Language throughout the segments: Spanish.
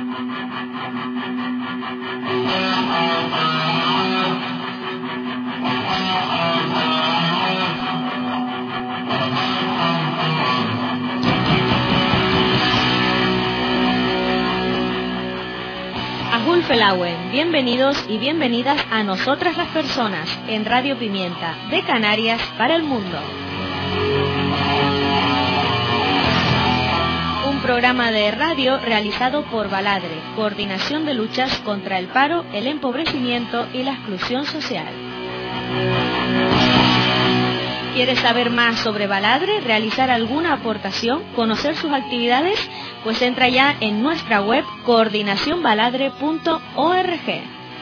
Felauen, bienvenidos y bienvenidas a Nosotras las Personas en Radio Pimienta, de Canarias para el mundo. Un programa de radio realizado por Baladre, Coordinación de Luchas contra el Paro, el Empobrecimiento y la Exclusión Social. ¿Quieres saber más sobre Baladre, realizar alguna aportación, conocer sus actividades? Pues entra ya en nuestra web coordinacionbaladre.org.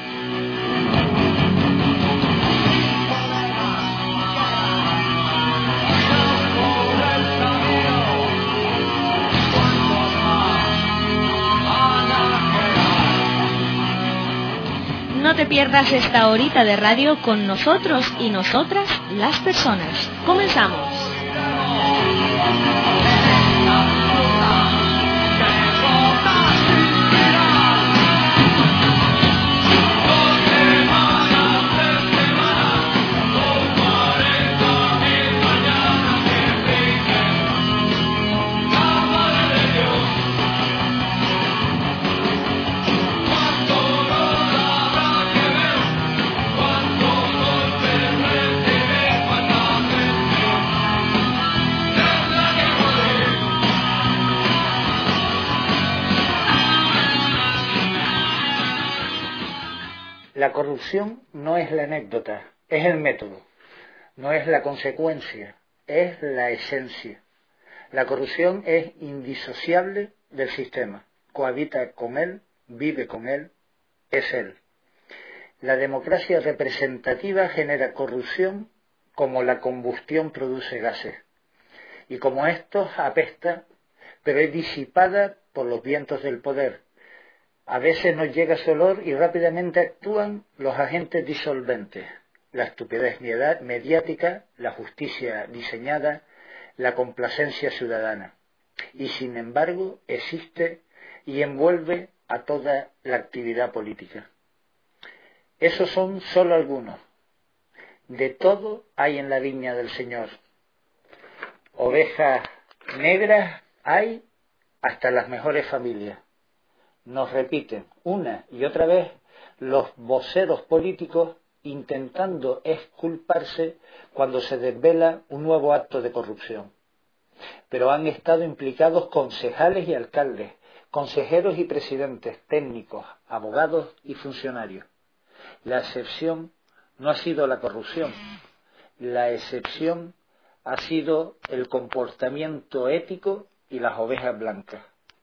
No te pierdas esta horita de radio con nosotros y nosotras, las personas. ¡Comenzamos! La corrupción no es la anécdota, es el método, no es la consecuencia, es la esencia. La corrupción es indisociable del sistema, cohabita con él, vive con él, es él. La democracia representativa genera corrupción como la combustión produce gases, y como estos apesta, pero es disipada por los vientos del poder. A veces nos llega su olor y rápidamente actúan los agentes disolventes, la estupidez mediática, la justicia diseñada, la complacencia ciudadana. Y sin embargo existe y envuelve a toda la actividad política. Esos son solo algunos. De todo hay en la viña del Señor. Ovejas negras hay hasta las mejores familias. Nos repiten una y otra vez los voceros políticos intentando exculparse cuando se desvela un nuevo acto de corrupción. Pero han estado implicados concejales y alcaldes, consejeros y presidentes, técnicos, abogados y funcionarios. La excepción no ha sido la corrupción, la excepción ha sido el comportamiento ético y las ovejas blancas.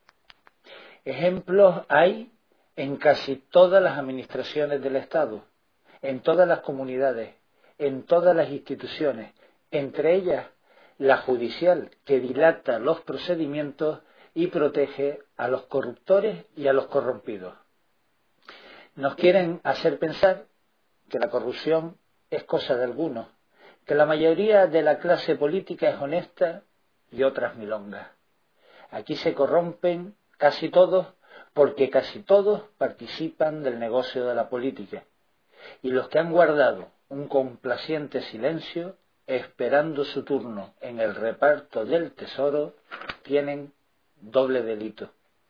Ejemplos hay en casi todas las administraciones del Estado, en todas las comunidades, en todas las instituciones, entre ellas la judicial, que dilata los procedimientos y protege a los corruptores y a los corrompidos. Nos quieren hacer pensar que la corrupción es cosa de algunos, que la mayoría de la clase política es honesta y otras milongas. Aquí se corrompen casi todos, porque casi todos participan del negocio de la política, y los que han guardado un complaciente silencio, esperando su turno en el reparto del tesoro, tienen doble delito.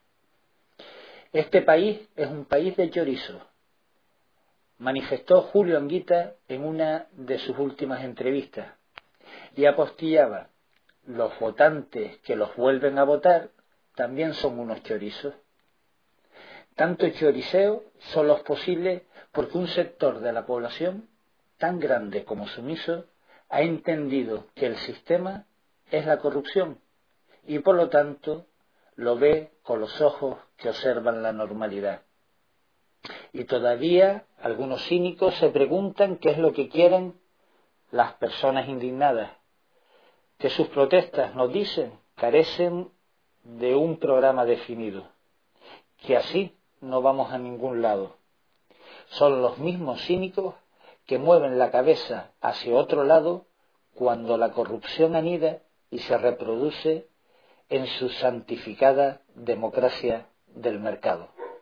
Este país es un país de chorizo, manifestó Julio Anguita en una de sus últimas entrevistas, y apostillaba: los votantes que los vuelven a votar también son unos chorizos. Tanto choriceo solo es posible porque un sector de la población, tan grande como sumiso, ha entendido que el sistema es la corrupción y por lo tanto lo ve con los ojos que observan la normalidad. Y todavía algunos cínicos se preguntan qué es lo que quieren las personas indignadas, que sus protestas, nos dicen, carecen de un programa definido, que así no vamos a ningún lado. Son los mismos cínicos que mueven la cabeza hacia otro lado cuando la corrupción anida y se reproduce en su santificada democracia del mercado.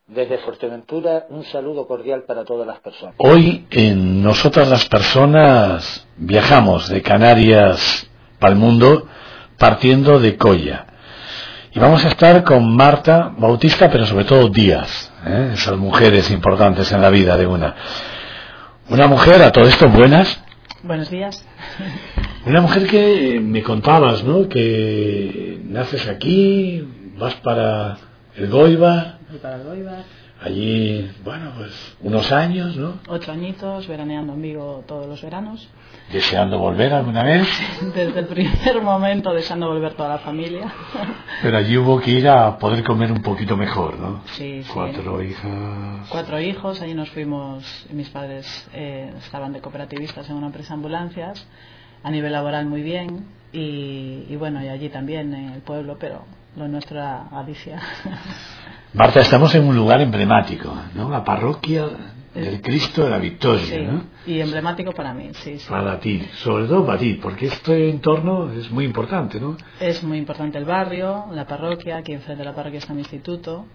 Desde Fuerteventura, un saludo cordial para todas las personas. Hoy, nosotras las personas viajamos de Canarias para el mundo, partiendo de Coya. Y vamos a estar con Marta Bautista, pero sobre todo Díaz, esas mujeres importantes en la vida de una mujer, a todo esto, buenas. Buenos días. Una mujer que me contabas, ¿no? Que naces aquí, vas para el Goibar. Voy para el Goibar. Allí, bueno, pues unos años, ¿no? 8 añitos, veraneando en Vigo todos los veranos. ¿Deseando volver alguna vez? Desde el primer momento, deseando volver toda la familia. Pero allí hubo que ir a poder comer un poquito mejor, ¿no? Sí, sí. 4 hijas. 4 hijos, allí nos fuimos, mis padres estaban de cooperativistas en una empresa de ambulancias, a nivel laboral muy bien, y bueno, y allí también en el pueblo, pero lo nuestro era Galicia. Marta, estamos en un lugar emblemático, ¿no? La parroquia del Cristo de la Victoria, sí, ¿no? Y emblemático para mí, sí. Para ti, sobre todo para ti, porque este entorno es muy importante, ¿no? Es muy importante el barrio, la parroquia, aquí enfrente de la parroquia está mi instituto.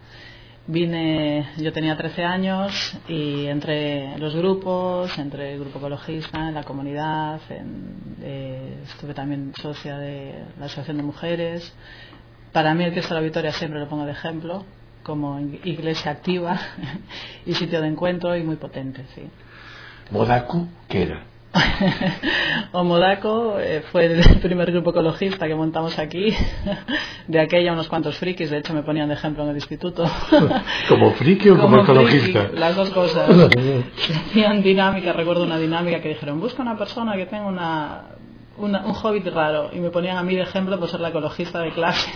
Yo tenía 13 años y entre los grupos, entre el grupo ecologista, en la comunidad, estuve también socia de la Asociación de Mujeres. Para mí el Cristo de la Victoria siempre lo pongo de ejemplo, como iglesia activa y sitio de encuentro y muy potente, sí. ¿Modaco qué era? O Modaco fue el primer grupo ecologista que montamos aquí. De aquella unos cuantos frikis, de hecho me ponían de ejemplo en el instituto. ¿Como friki o como ecologista? Friki, las dos cosas. Hacían dinámica, recuerdo una dinámica que dijeron, busca una persona que tenga un hobbit raro, y me ponían a mí de ejemplo por ser la ecologista de clase.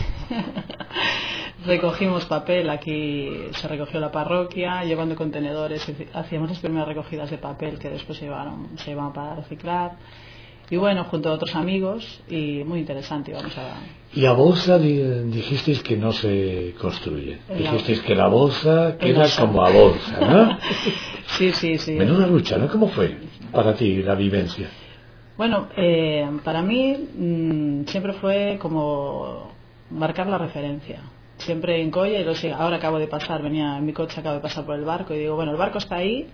Recogimos papel, aquí se recogió la parroquia, llevando contenedores, hacíamos las primeras recogidas de papel que después se llevaban para reciclar, y bueno, junto a otros amigos, y muy interesante. Y a bolsa dijisteis que no se construye, dijisteis que la bolsa queda como a bolsa, ¿no? Sí. Menuda lucha, ¿no? ¿Cómo fue para ti la vivencia? Bueno, para mí siempre fue como marcar la referencia. Siempre en Coya, y lo sé, ahora acabo de pasar, venía en mi coche, acabo de pasar por el barco y digo, bueno, el barco está ahí,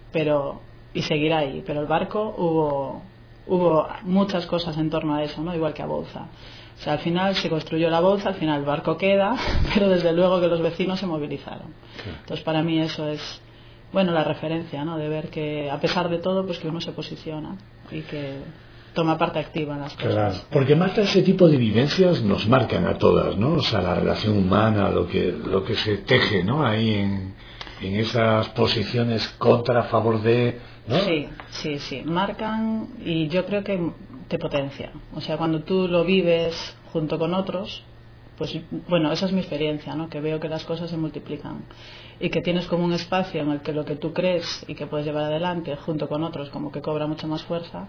y seguirá ahí, pero el barco hubo muchas cosas en torno a eso, ¿no? Igual que a Bouza. O sea, al final se construyó la Bouza, al final el barco queda, pero desde luego que los vecinos se movilizaron. Entonces para mí eso es, bueno, la referencia, ¿no? De ver que a pesar de todo, pues que uno se posiciona y que toma parte activa en las cosas. Claro, porque más ese tipo de vivencias nos marcan a todas, ¿no? O sea, la relación humana, lo que se teje, ¿no? Ahí en esas posiciones contra, a favor de, ¿no? Sí, marcan, y yo creo que te potencia. O sea, cuando tú lo vives junto con otros, pues bueno, esa es mi experiencia, ¿no? Que veo que las cosas se multiplican y que tienes como un espacio en el que lo que tú crees y que puedes llevar adelante junto con otros como que cobra mucha más fuerza.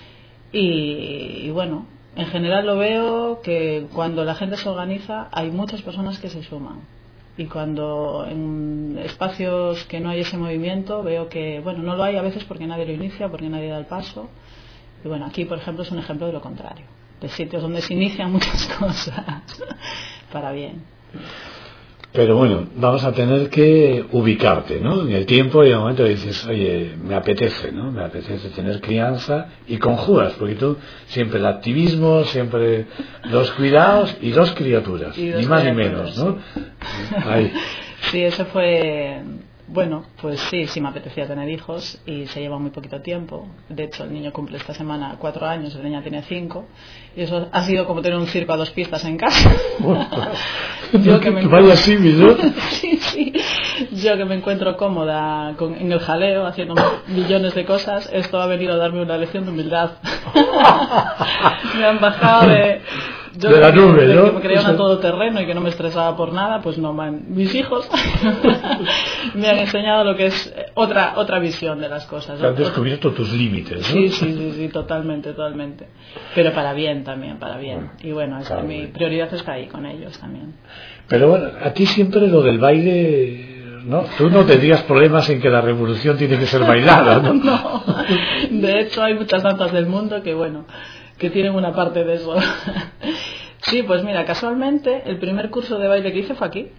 Y bueno, en general lo veo que cuando la gente se organiza hay muchas personas que se suman, y cuando en espacios que no hay ese movimiento veo que, bueno, no lo hay a veces porque nadie lo inicia, porque nadie da el paso. Y bueno, aquí por ejemplo es un ejemplo de lo contrario, de sitios donde se inician muchas cosas para bien. Pero bueno, vamos a tener que ubicarte, ¿no? En el tiempo, y en el momento dices, oye, me apetece, ¿no? Me apetece tener crianza, y conjugas, porque tú siempre el activismo, siempre los cuidados y dos criaturas, ni más ni menos, ¿no? Ahí. Sí, eso fue... Bueno, pues sí me apetecía tener hijos, y se lleva muy poquito tiempo. De hecho, el niño cumple esta semana 4 años, la niña tiene 5, y eso ha sido como tener un circo a 2 pistas en casa. Vaya símil, ¿no? Sí. Yo que me encuentro cómoda en el jaleo, haciendo millones de cosas, esto ha venido a darme una lección de humildad. Me han bajado de la nube, ¿no? Que me creía una todoterreno y que no me estresaba por nada, pues no, mis hijos me han enseñado lo que es otra visión de las cosas. Has descubierto tus límites, ¿no? Sí, totalmente. Pero para bien también, para bien. Y bueno, mi prioridad está ahí con ellos también. Pero bueno, a ti siempre lo del baile, ¿no? Tú no tendrías problemas en que la revolución tiene que ser bailada, ¿no? No, de hecho hay muchas danzas del mundo que tienen una parte de eso. Sí, pues mira, casualmente el primer curso de baile que hice fue aquí.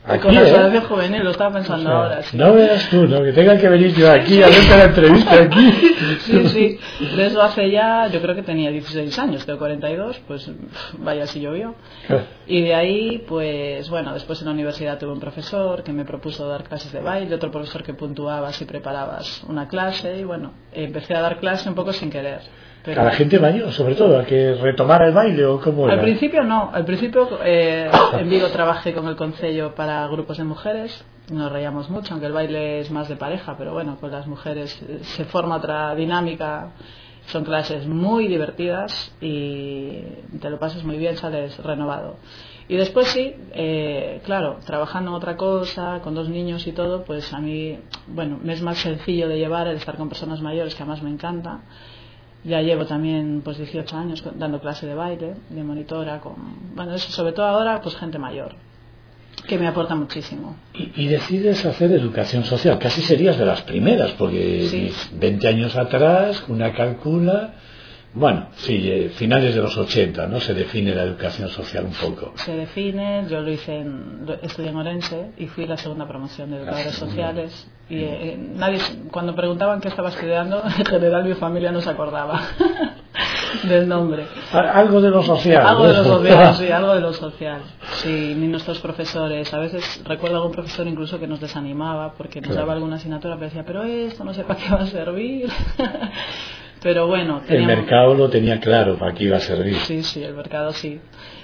Aquí, con la asociación juvenil, lo estaba pensando ahora. Sí. No veas tú, ¿no? Que tenga que venir yo aquí a verte la entrevista aquí. Sí. De eso hace ya, yo creo que tenía 16 años, tengo 42, pues vaya si llovió. Y de ahí, pues bueno, después en la universidad tuve un profesor que me propuso dar clases de baile, otro profesor que puntuaba si preparabas una clase, y bueno, empecé a dar clase un poco sin querer. Pero... ¿A la gente mayor, sobre todo, a que retomara el baile o cómo era? Al principio no, al principio en Vigo trabajé con el concello para grupos de mujeres, nos reíamos mucho, aunque el baile es más de pareja, pero bueno, con las mujeres se forma otra dinámica, son clases muy divertidas y te lo pasas muy bien, sales renovado. Y después sí, claro, trabajando en otra cosa, con 2 niños y todo, pues a mí, bueno, me es más sencillo de llevar el estar con personas mayores, que además me encanta. Ya llevo también pues 18 años dando clase de baile, de monitora, bueno, eso sobre todo ahora, pues gente mayor, que me aporta muchísimo. Y decides hacer educación social, casi serías de las primeras, porque sí. 20 años atrás, una calcula, bueno, sí, finales de los 80, ¿no? Se define la educación social un poco. Se define, yo lo hice estudié en Orense y fui la segunda promoción de educadores sociales. Y nadie, cuando preguntaban qué estaba estudiando, en general mi familia no se acordaba del nombre. Algo de lo social. Algo de lo social, sí, algo de lo social. Sí, ni nuestros profesores. A veces recuerdo algún profesor incluso que nos desanimaba porque nos daba alguna asignatura, pero decía, pero esto no sé para qué va a servir. Pero bueno, el mercado lo tenía claro para qué iba a servir. Sí, el mercado sí.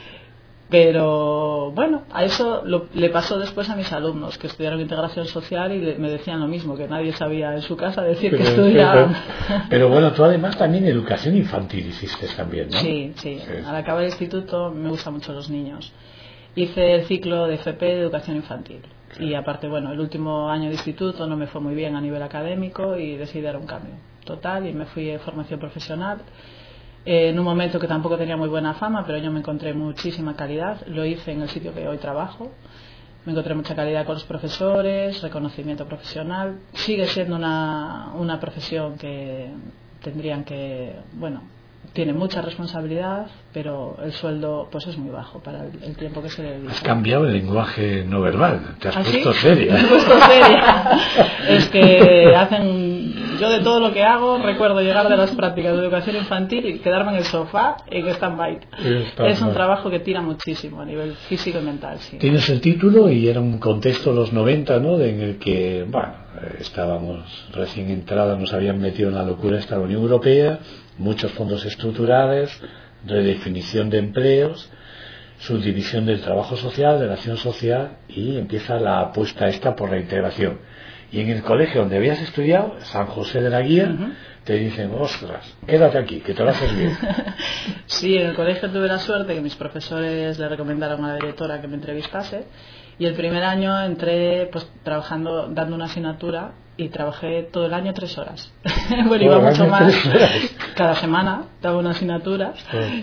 Pero bueno, a eso le pasó después a mis alumnos que estudiaron integración social y me decían lo mismo, que nadie sabía en su casa decir que estudiaban. Pero bueno, tú además también educación infantil hiciste también, ¿no? Sí. Al acabar el instituto me gustan mucho los niños. Hice el ciclo de FP de educación infantil. Y aparte, bueno, el último año de instituto no me fue muy bien a nivel académico y decidí dar un cambio total y me fui en formación profesional. En un momento que tampoco tenía muy buena fama, pero yo me encontré muchísima calidad. Lo hice en el sitio que hoy trabajo. Me encontré mucha calidad con los profesores, reconocimiento profesional. Sigue siendo una profesión que tendrían que, bueno, tiene mucha responsabilidad, pero el sueldo pues es muy bajo para el tiempo que se le dedica. Has cambiado el lenguaje no verbal, te has puesto ¿Sí? seria. Me he puesto seria. Es que yo de todo lo que hago recuerdo llegar de las prácticas de educación infantil y quedarme en el sofá en stand-by. Es un trabajo que tira muchísimo a nivel físico y mental. Sí. Tienes el título y era un contexto de los 90, ¿no? En el que, bueno, estábamos recién entrados, nos habían metido en la locura esta la Unión Europea, muchos fondos estructurales, redefinición de empleos, subdivisión del trabajo social, de la acción social, y empieza la apuesta esta por la integración. Y en el colegio donde habías estudiado, San José de la Guía, te dicen, ostras, quédate aquí, que te lo haces bien. Sí, en el colegio tuve la suerte que mis profesores le recomendaron a la directora que me entrevistase, y el primer año entré pues trabajando, dando una asignatura, y trabajé todo el año 3 horas. Bueno, iba mucho más. Cada semana daba una asignatura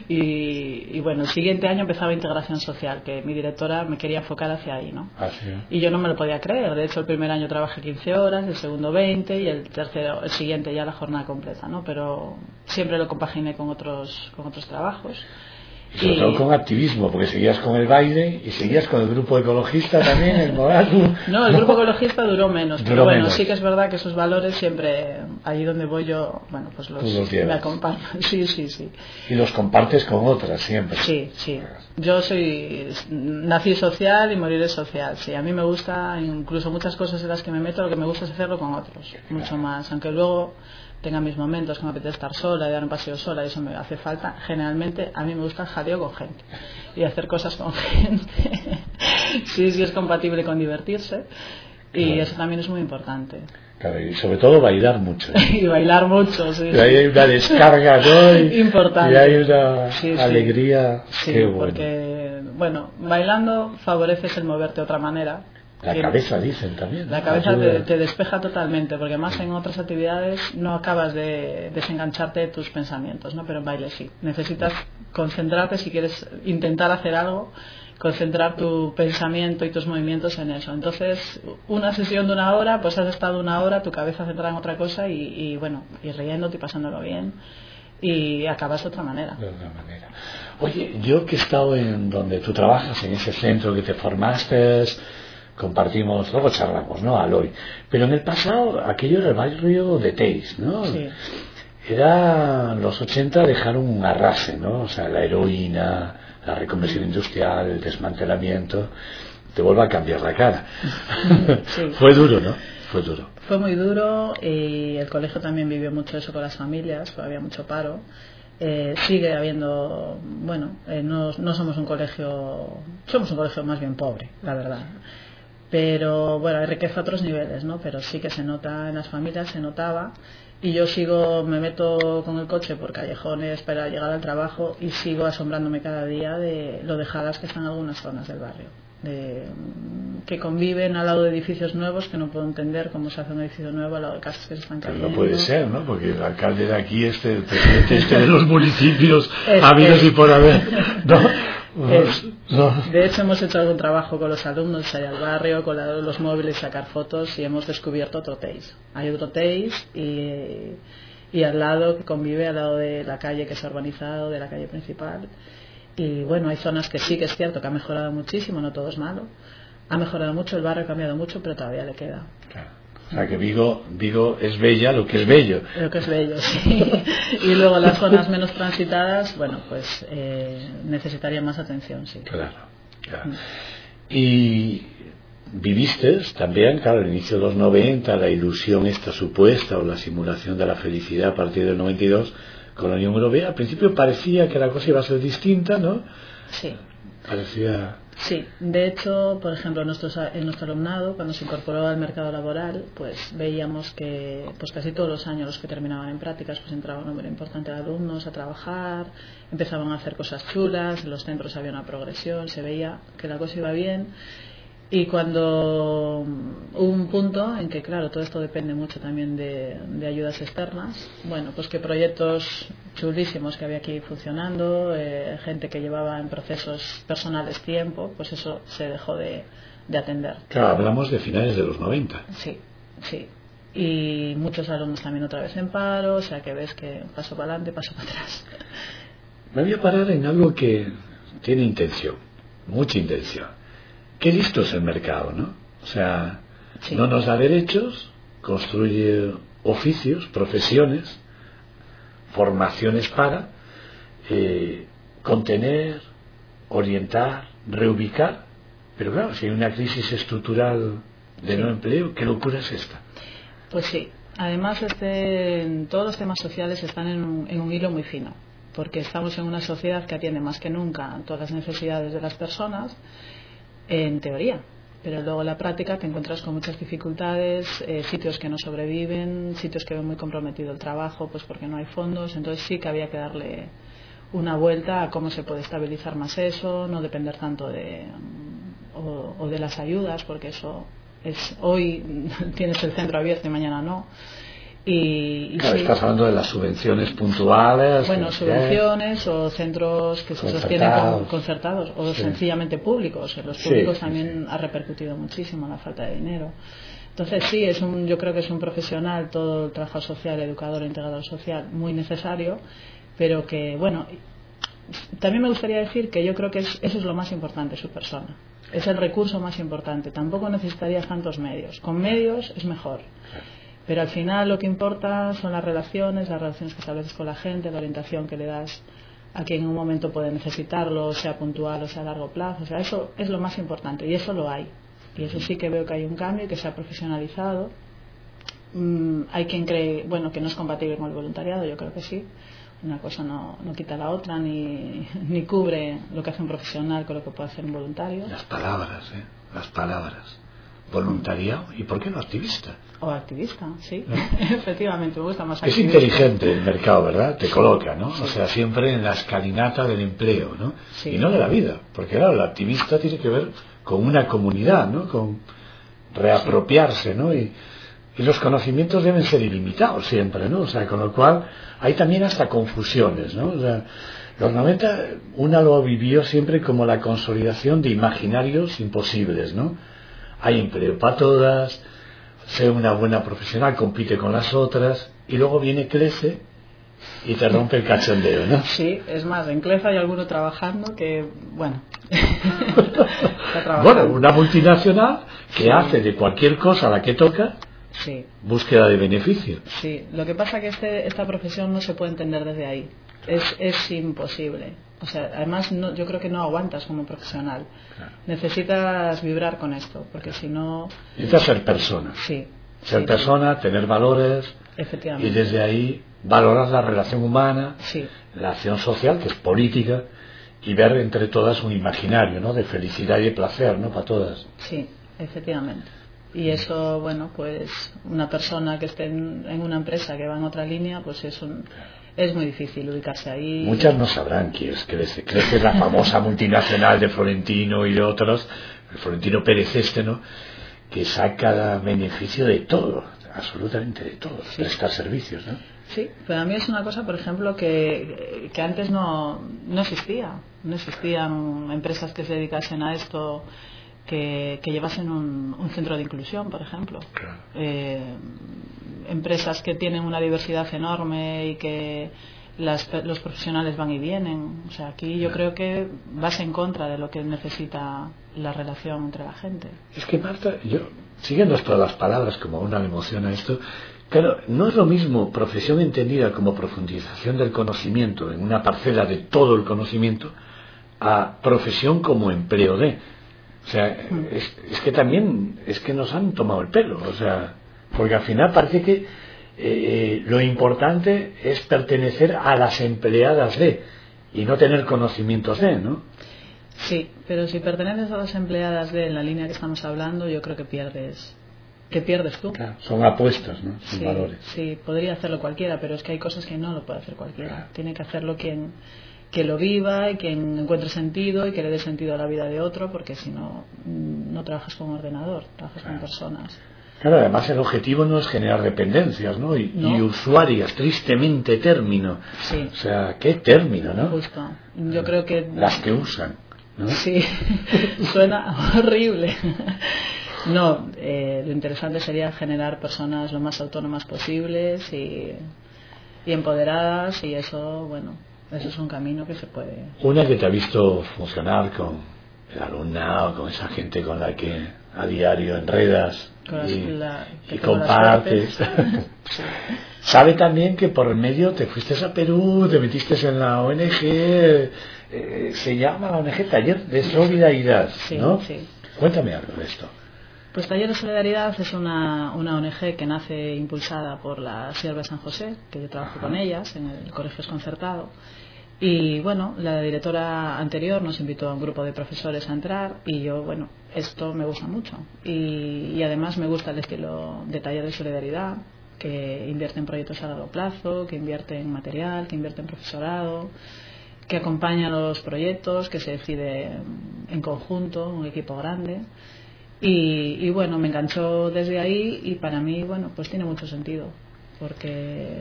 y bueno, el siguiente año empezaba integración social, que mi directora me quería enfocar hacia ahí, ¿no? Y yo no me lo podía creer. De hecho, el primer año trabajé 15 horas, el segundo 20 y el siguiente ya la jornada completa, ¿no? Pero siempre lo compaginé con otros trabajos. Y sobre todo con activismo, porque seguías con el baile y seguías con el grupo ecologista también, el Morazu. No, el grupo ecologista duró menos, pero bueno, sí que es verdad que esos valores siempre, allí donde voy yo, bueno, pues los me acompañan. Sí. Y los compartes con otras siempre. Sí. Yo nací social y moriré social, sí. A mí me gusta, incluso muchas cosas en las que me meto, lo que me gusta es hacerlo con otros, mucho más, aunque luego tenga mis momentos que me apetece estar sola y dar un paseo sola y eso me hace falta. Generalmente a mí me gusta el jaleo con gente y hacer cosas con gente. Sí, es compatible con divertirse y eso también es muy importante. Claro, y sobre todo bailar mucho. Y bailar mucho, sí. Y hay una descarga, ¿no? Importante. Y hay una alegría. Sí, qué bueno. Porque, bueno, bailando favoreces el moverte de otra manera. La cabeza, dicen también. La cabeza te despeja totalmente, porque más en otras actividades no acabas de desengancharte de tus pensamientos, ¿no? Pero en baile sí. Necesitas concentrarte si quieres intentar hacer algo, concentrar tu pensamiento y tus movimientos en eso. Entonces, una sesión de 1 hora, pues has estado 1 hora, tu cabeza centrada en otra cosa y bueno, y riéndote y pasándolo bien. Y acabas de otra manera. Oye, yo que he estado en donde tú trabajas, en ese centro que te formaste, compartimos, luego charlamos, ¿no? Aloy. Pero en el pasado, aquello era el barrio de Teis, ¿no? Sí. Los 80 dejaron un arrase, ¿no? O sea, la heroína, la reconversión industrial, el desmantelamiento, te vuelve a cambiar la cara. Sí. Fue duro, ¿no? Fue duro. Fue muy duro, y el colegio también vivió mucho eso con las familias, había mucho paro. Sigue habiendo, bueno, no somos un colegio más bien pobre, la verdad. Pero bueno, hay riqueza a otros niveles, ¿no? Pero sí que se nota en las familias, se notaba. Y yo me meto con el coche por callejones para llegar al trabajo y sigo asombrándome cada día de lo dejadas que están algunas zonas del barrio. Que conviven al lado de edificios nuevos, que no puedo entender cómo se hace un edificio nuevo al lado de casas que se están cayendo. No puede ser, ¿no? Porque el alcalde de aquí, el presidente de los municipios habidos y por haber, ¿no? De hecho, hemos hecho algún trabajo con los alumnos allá al barrio, con los móviles, sacar fotos, y hemos descubierto otro TEIS. Hay otro TEIS y al lado, que convive al lado de la calle que se ha urbanizado, de la calle principal. Y bueno, hay zonas que sí que es cierto que ha mejorado muchísimo, no todo es malo. Ha mejorado mucho, el barrio ha cambiado mucho, pero todavía le queda. Claro. O sea que Vigo es bella lo que es bello. Lo que es bello, sí. Y luego las zonas menos transitadas, bueno, pues necesitaría más atención, sí. Claro. Y viviste también, claro, al inicio de los 90, la ilusión esta supuesta o la simulación de la felicidad a partir del 92 con la Unión Europea. Al principio parecía que la cosa iba a ser distinta, ¿no? Sí. Parecía... Sí, de hecho, por ejemplo, en nuestro alumnado, cuando se incorporó al mercado laboral, pues veíamos que pues casi todos los años los que terminaban en prácticas, pues entraba un número importante de alumnos a trabajar, empezaban a hacer cosas chulas, en los centros había una progresión, se veía que la cosa iba bien. Y cuando hubo un punto en que, claro, todo esto depende mucho también de ayudas externas, bueno, pues que proyectos chulísimos que había aquí funcionando, gente que llevaba en procesos personales tiempo, pues eso se dejó de atender. Claro, hablamos de finales de los 90. Sí, sí. Y muchos alumnos también otra vez en paro, o sea que ves que paso para adelante, paso para atrás. Me voy a parar en algo que tiene intención, mucha intención. Qué listo es el mercado, ¿no? O sea, sí. No nos da derechos, construye oficios, profesiones, formaciones para contener, orientar, reubicar. Pero claro, si hay una crisis estructural de no empleo, ¿qué locura es esta? Pues sí. Además, todos los temas sociales están en un hilo muy fino, porque estamos en una sociedad que atiende más que nunca todas las necesidades de las personas, en teoría, pero luego en la práctica te encuentras con muchas dificultades, sitios que no sobreviven, sitios que ven muy comprometido el trabajo, pues porque no hay fondos. Entonces sí que había que darle una vuelta a cómo se puede estabilizar más eso, no depender tanto de las ayudas, porque eso es hoy tienes el centro abierto y mañana no. Y claro, sí, estás hablando de las subvenciones puntuales. Bueno, subvenciones o centros que se sostienen concertados o sí, sencillamente públicos. En los públicos sí, también sí, ha repercutido muchísimo la falta de dinero. Entonces sí, yo creo que es un profesional, todo el trabajo social, educador, integrador social, muy necesario, pero que, bueno, también me gustaría decir que yo creo que eso es lo más importante, su persona. Es el recurso más importante. Tampoco necesitarías tantos medios. Con medios es mejor. Pero al final lo que importa son las relaciones que estableces con la gente, la orientación que le das a quien en un momento puede necesitarlo, sea puntual o sea a largo plazo. O sea, eso es lo más importante y eso lo hay. Y eso sí que veo que hay un cambio y que se ha profesionalizado. Hay quien cree, bueno, que no es compatible con el voluntariado, yo creo que sí. Una cosa no quita la otra, ni cubre lo que hace un profesional con lo que puede hacer un voluntario. Las palabras. Voluntariado, ¿y por qué no activista? O activista, sí, ¿no? Efectivamente, me gusta más activista. Es inteligente el mercado, ¿verdad? Te coloca, ¿no? Sí. O sea, siempre en la escalinata del empleo, ¿no? Sí. Y no de la vida, porque claro, el activista tiene que ver con una comunidad, ¿no? Con reapropiarse, ¿no? Y los conocimientos deben ser ilimitados siempre, ¿no? O sea, con lo cual hay también hasta confusiones, ¿no? O sea, los 90 una lo vivió siempre como la consolidación de imaginarios imposibles, ¿no? Hay empleo para todas, sé una buena profesional, compite con las otras, y luego crece y te rompe el cachondeo, ¿no? Sí, es más, en CLEF hay alguno trabajando que, bueno, bueno, una multinacional que hace de cualquier cosa a la que toca búsqueda de beneficio. Sí, lo que pasa es que esta profesión no se puede entender desde ahí. Es imposible. O sea, además yo creo que no aguantas como profesional. Claro. Necesitas vibrar con esto, porque si no... Necesitas ser persona. Sí. Ser persona, tener valores. Efectivamente. Y desde ahí valorar la relación humana, la acción social, que es política, y ver entre todas un imaginario, ¿no? De felicidad y de placer, ¿no? Para todas. Sí, efectivamente. Y eso, bueno, pues una persona que esté en una empresa que va en otra línea, pues es muy difícil ubicarse ahí. Muchas no sabrán quién es Crece. Crece es la famosa multinacional de Florentino y de otros, el Florentino Pérez ¿no? Que saca beneficio de todo, absolutamente de todo, prestar servicios, ¿no? Sí, pero a mí es una cosa, por ejemplo, que antes no existía. No existían empresas que se dedicasen a esto, que llevasen un centro de inclusión, por ejemplo. Claro. Empresas que tienen una diversidad enorme y que los profesionales van y vienen. O sea, aquí yo creo que vas en contra de lo que necesita la relación entre la gente. Es que, Marta, yo, siguiendo todas las palabras, como una me emociona esto, claro, no es lo mismo profesión entendida como profundización del conocimiento en una parcela de todo el conocimiento a profesión como empleo de... O sea, es que también es que nos han tomado el pelo, o sea, porque al final parece que lo importante es pertenecer a las empleadas de y no tener conocimientos de, ¿no? Sí, pero si perteneces a las empleadas de en la línea que estamos hablando, yo creo que pierdes tú. Claro, son apuestas, ¿no? Son valores. Sí, podría hacerlo cualquiera, pero es que hay cosas que no lo puede hacer cualquiera. Claro. Tiene que hacerlo quien lo viva y quien encuentre sentido y que le dé sentido a la vida de otro, porque si no, no trabajas con ordenador, trabajas con personas. Claro, además el objetivo no es generar dependencias, ¿no? Y usuarias, tristemente término. Sí. O sea, ¿qué término, no? Justo. Yo creo que... Las que usan, ¿no? Sí, suena horrible. No, lo interesante sería generar personas lo más autónomas posibles y empoderadas, y eso, bueno, eso es un camino que se puede... Una que te ha visto funcionar con el alumnado, con esa gente con la que a diario enredas y compartes. Sí. Sabe también que por el medio te fuiste a Perú, te metiste en la ONG, se llama la ONG Taller de Solidaridad, ¿no? Sí. Cuéntame algo de esto. Pues Taller de Solidaridad es una ONG que nace impulsada por la Sierva de San José, que yo trabajo con ellas en el Colegio Desconcertado. Y bueno, la directora anterior nos invitó a un grupo de profesores a entrar y yo, bueno, esto me gusta mucho. Y además me gusta el estilo de Taller de Solidaridad, que invierte en proyectos a largo plazo, que invierte en material, que invierte en profesorado, que acompaña los proyectos, que se decide en conjunto, un equipo grande. Y bueno, me enganchó desde ahí y para mí, bueno, pues tiene mucho sentido. Porque,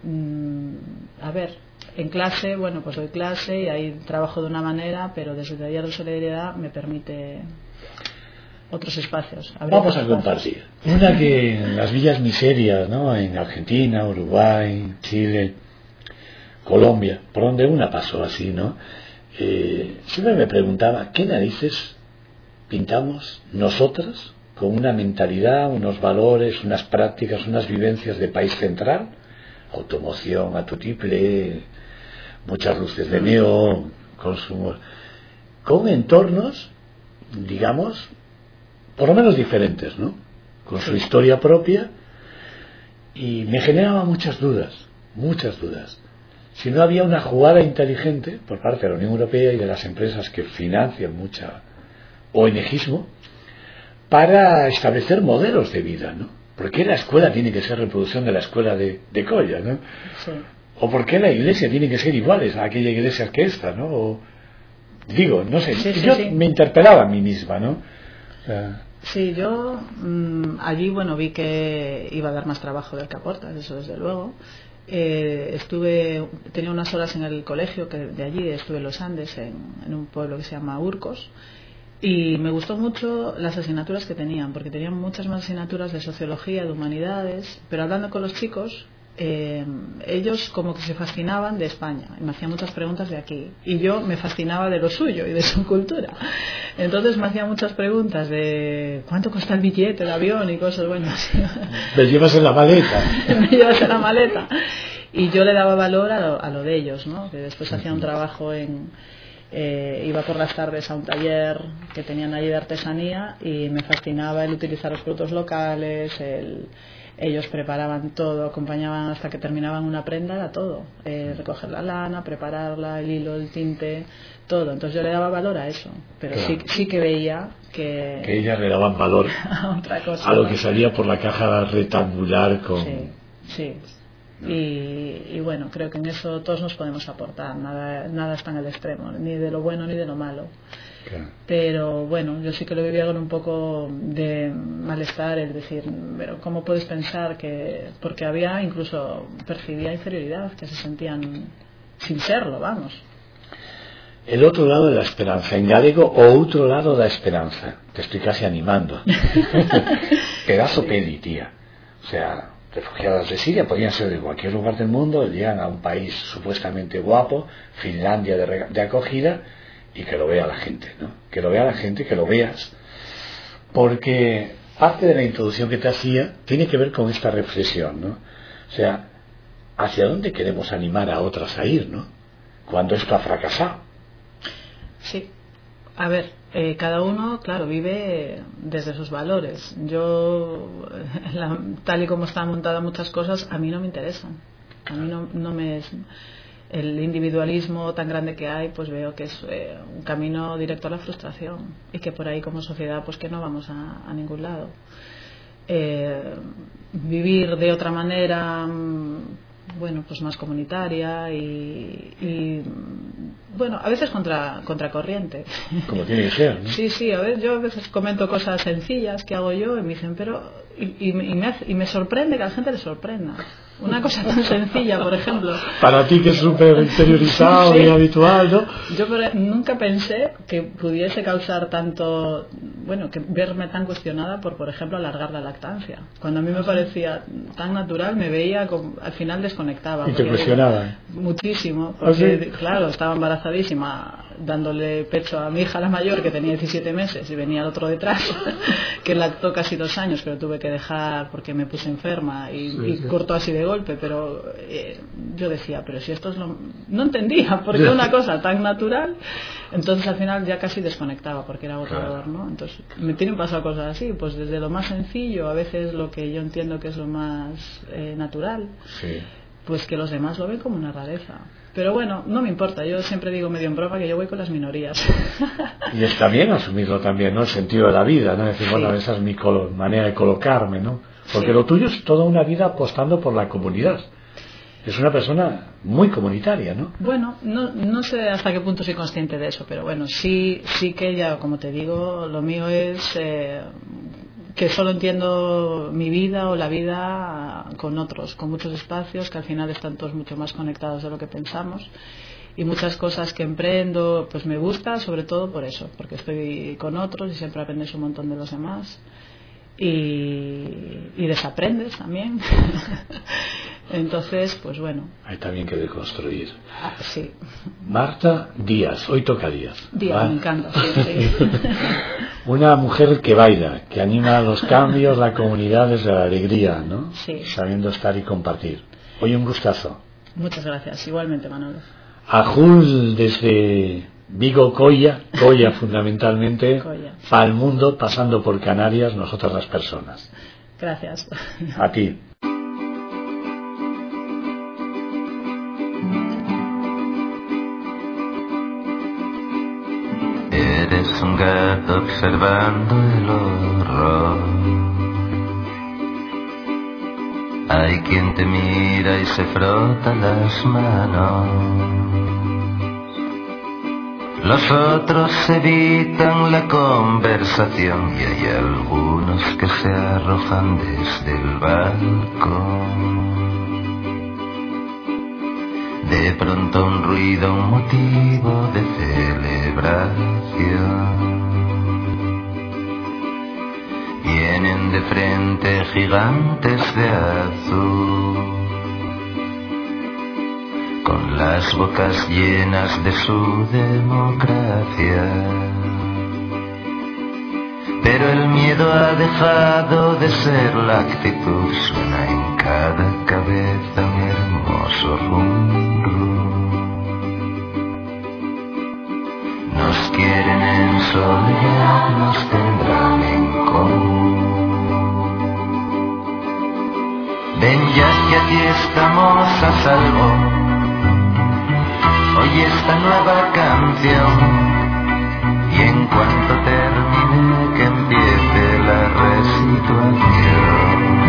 a ver, en clase, bueno, pues doy clase y ahí trabajo de una manera, pero desde Taller de Solidaridad me permite otros espacios. Vamos a compartir. Una que en las villas miserias, ¿no? En Argentina, Uruguay, Chile, Colombia, por donde una pasó así, ¿no? Siempre me preguntaba, ¿qué narices pintamos nosotras con una mentalidad, unos valores, unas prácticas, unas vivencias de país central? Automoción a tutiple, muchas luces de neón, consumo, con entornos, digamos, por lo menos diferentes, ¿no? Con su historia propia, y me generaba muchas dudas. Si no había una jugada inteligente por parte de la Unión Europea y de las empresas que financian mucha ONGismo para establecer modelos de vida, ¿no? ¿Por qué la escuela tiene que ser reproducción de la escuela de Colla, ¿no? Sí. ¿O por qué la iglesia tiene que ser iguales a aquella iglesia que esta, ¿no? O, digo, no sé, yo me interpelaba a mí misma, ¿no? O sea, sí, yo allí, bueno, vi que iba a dar más trabajo del que aportas, eso desde luego. Tenía unas horas en el colegio, que de allí estuve en los Andes, en un pueblo que se llama Urcos, y me gustó mucho las asignaturas que tenían, porque tenían muchas más asignaturas de sociología, de humanidades, pero hablando con los chicos ellos como que se fascinaban de España y me hacían muchas preguntas de aquí, y yo me fascinaba de lo suyo y de su cultura. Entonces me hacían muchas preguntas de cuánto cuesta el billete de avión y cosas buenas. Me llevas en la maleta. Me llevas en la maleta. Y yo le daba valor a lo de ellos, ¿no? Que después hacía un trabajo iba por las tardes a un taller que tenían allí de artesanía y me fascinaba el utilizar los productos locales, ellos preparaban todo, acompañaban hasta que terminaban una prenda, era todo, recoger la lana, prepararla, el hilo, el tinte, todo. Entonces yo le daba valor a eso, pero claro, sí que veía que ellas le daban valor a otra cosa, a lo que salía por la caja rectangular con... Sí. Y bueno, creo que en eso todos nos podemos aportar, nada está en el extremo, ni de lo bueno ni de lo malo. Claro. Pero bueno, yo sí que lo vivía con un poco de malestar, el decir, pero ¿cómo puedes pensar que...? Porque había, incluso percibía inferioridad, que se sentían sin serlo, vamos. El outro lado da esperanza, en galego, o outro lado da esperanza, te estoy casi animando. Pedazo peli, tía. O sea, refugiadas de Siria podían ser de cualquier lugar del mundo, llegan a un país supuestamente guapo, Finlandia de acogida, y que lo vea la gente, ¿no? Que lo vea la gente, que lo veas, porque parte de la introducción que te hacía tiene que ver con esta reflexión, ¿no? O sea, ¿hacia dónde queremos animar a otras a ir, ¿no? Cuando esto ha fracasado. Sí, a ver, cada uno, claro, vive desde sus valores. Yo, tal y como están montadas muchas cosas, a mí no me interesan. A mí no me... El individualismo tan grande que hay, pues veo que es un camino directo a la frustración, y que por ahí como sociedad pues que no vamos a ningún lado. Vivir de otra manera, bueno, pues más comunitaria y bueno, a veces contracorriente. Como tiene que ser, ¿no? Sí, yo a veces comento cosas sencillas que hago yo y me dicen, pero y me sorprende que a la gente le sorprenda. Una cosa tan sencilla, por ejemplo. Para ti que es súper interiorizado sí, y habitual, ¿no? Yo nunca pensé que pudiese causar tanto, bueno, que verme tan cuestionada por ejemplo, alargar la lactancia. Cuando a mí me parecía tan natural, me veía, al final desconectaba. ¿Y te cuestionaban? Muchísimo, porque claro, estaba embarazadísima, dándole pecho a mi hija la mayor, que tenía 17 meses, y venía el otro detrás, que lactó casi 2 años, pero tuve que dejar porque me puse enferma y cortó así de golpe, pero yo decía, pero si esto es lo... No entendía, porque una cosa tan natural, entonces al final ya casi desconectaba, porque era agotador, ¿no? Entonces me tienen pasado cosas así, pues desde lo más sencillo, a veces lo que yo entiendo que es lo más natural, sí, pues que los demás lo ven como una rareza. Pero bueno, no me importa, yo siempre digo medio en broma que yo voy con las minorías. Y está bien asumirlo también, ¿no? El sentido de la vida, ¿no? Es decir, bueno, esa es mi manera de colocarme, ¿no? Porque lo tuyo es toda una vida apostando por la comunidad. Es una persona muy comunitaria, ¿no? Bueno, no sé hasta qué punto soy consciente de eso, pero bueno, sí que ya, como te digo, lo mío es que solo entiendo mi vida o la vida con otros, con muchos espacios que al final están todos mucho más conectados de lo que pensamos, y muchas cosas que emprendo pues me gusta sobre todo por eso, porque estoy con otros y siempre aprendes un montón de los demás y desaprendes también. Entonces, pues bueno. Hay también que deconstruir. Sí. Marta Díaz, hoy toca Díaz. Díaz, me encanta. Sí. Una mujer que baila, que anima a los cambios, la comunidad desde la alegría, ¿no? Sí. Sabiendo estar y compartir. Hoy un gustazo. Muchas gracias, igualmente, Manolo. A Jul desde Vigo, Coya fundamentalmente, para el mundo, pasando por Canarias, nosotras las personas. Gracias. A ti. Eres un gato observando el horror. Hay quien te mira y se frota las manos. Los otros evitan la conversación y hay algunos que se arrojan desde el balcón. De pronto un ruido, un motivo de celebración. Vienen de frente gigantes de azul. con las bocas llenas de su democracia. Pero el miedo ha dejado de ser la actitud, suena en cada cabeza un hermoso rum rum. Nos quieren en soledad, nos tendrán en común. Ven ya que aquí estamos a salvo, oye esta nueva canción. Y en cuanto termine, que empiece la resituación.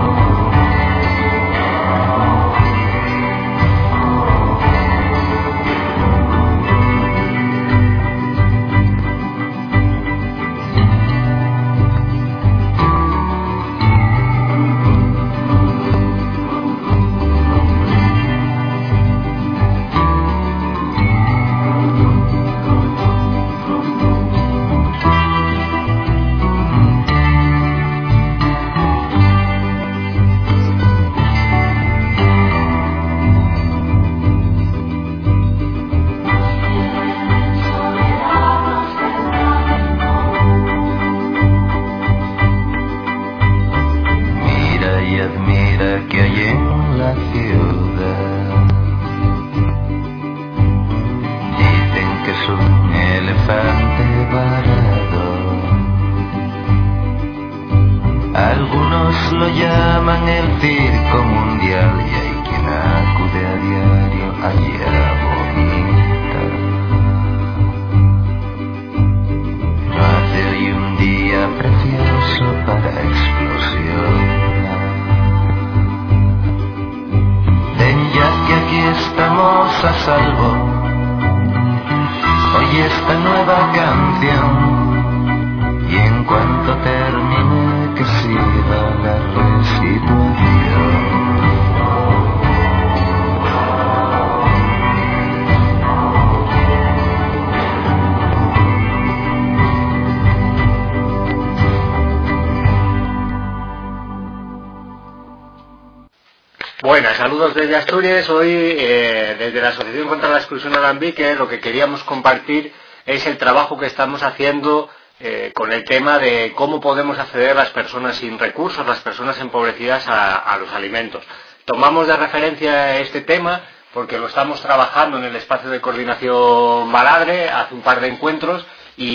Buenas, saludos desde Asturias. Hoy, desde la Asociación contra la Exclusión Alambique, lo que queríamos compartir es el trabajo que estamos haciendo con el tema de cómo podemos acceder las personas sin recursos, las personas empobrecidas a los alimentos. Tomamos de referencia este tema porque lo estamos trabajando en el espacio de coordinación Baladre hace un par de encuentros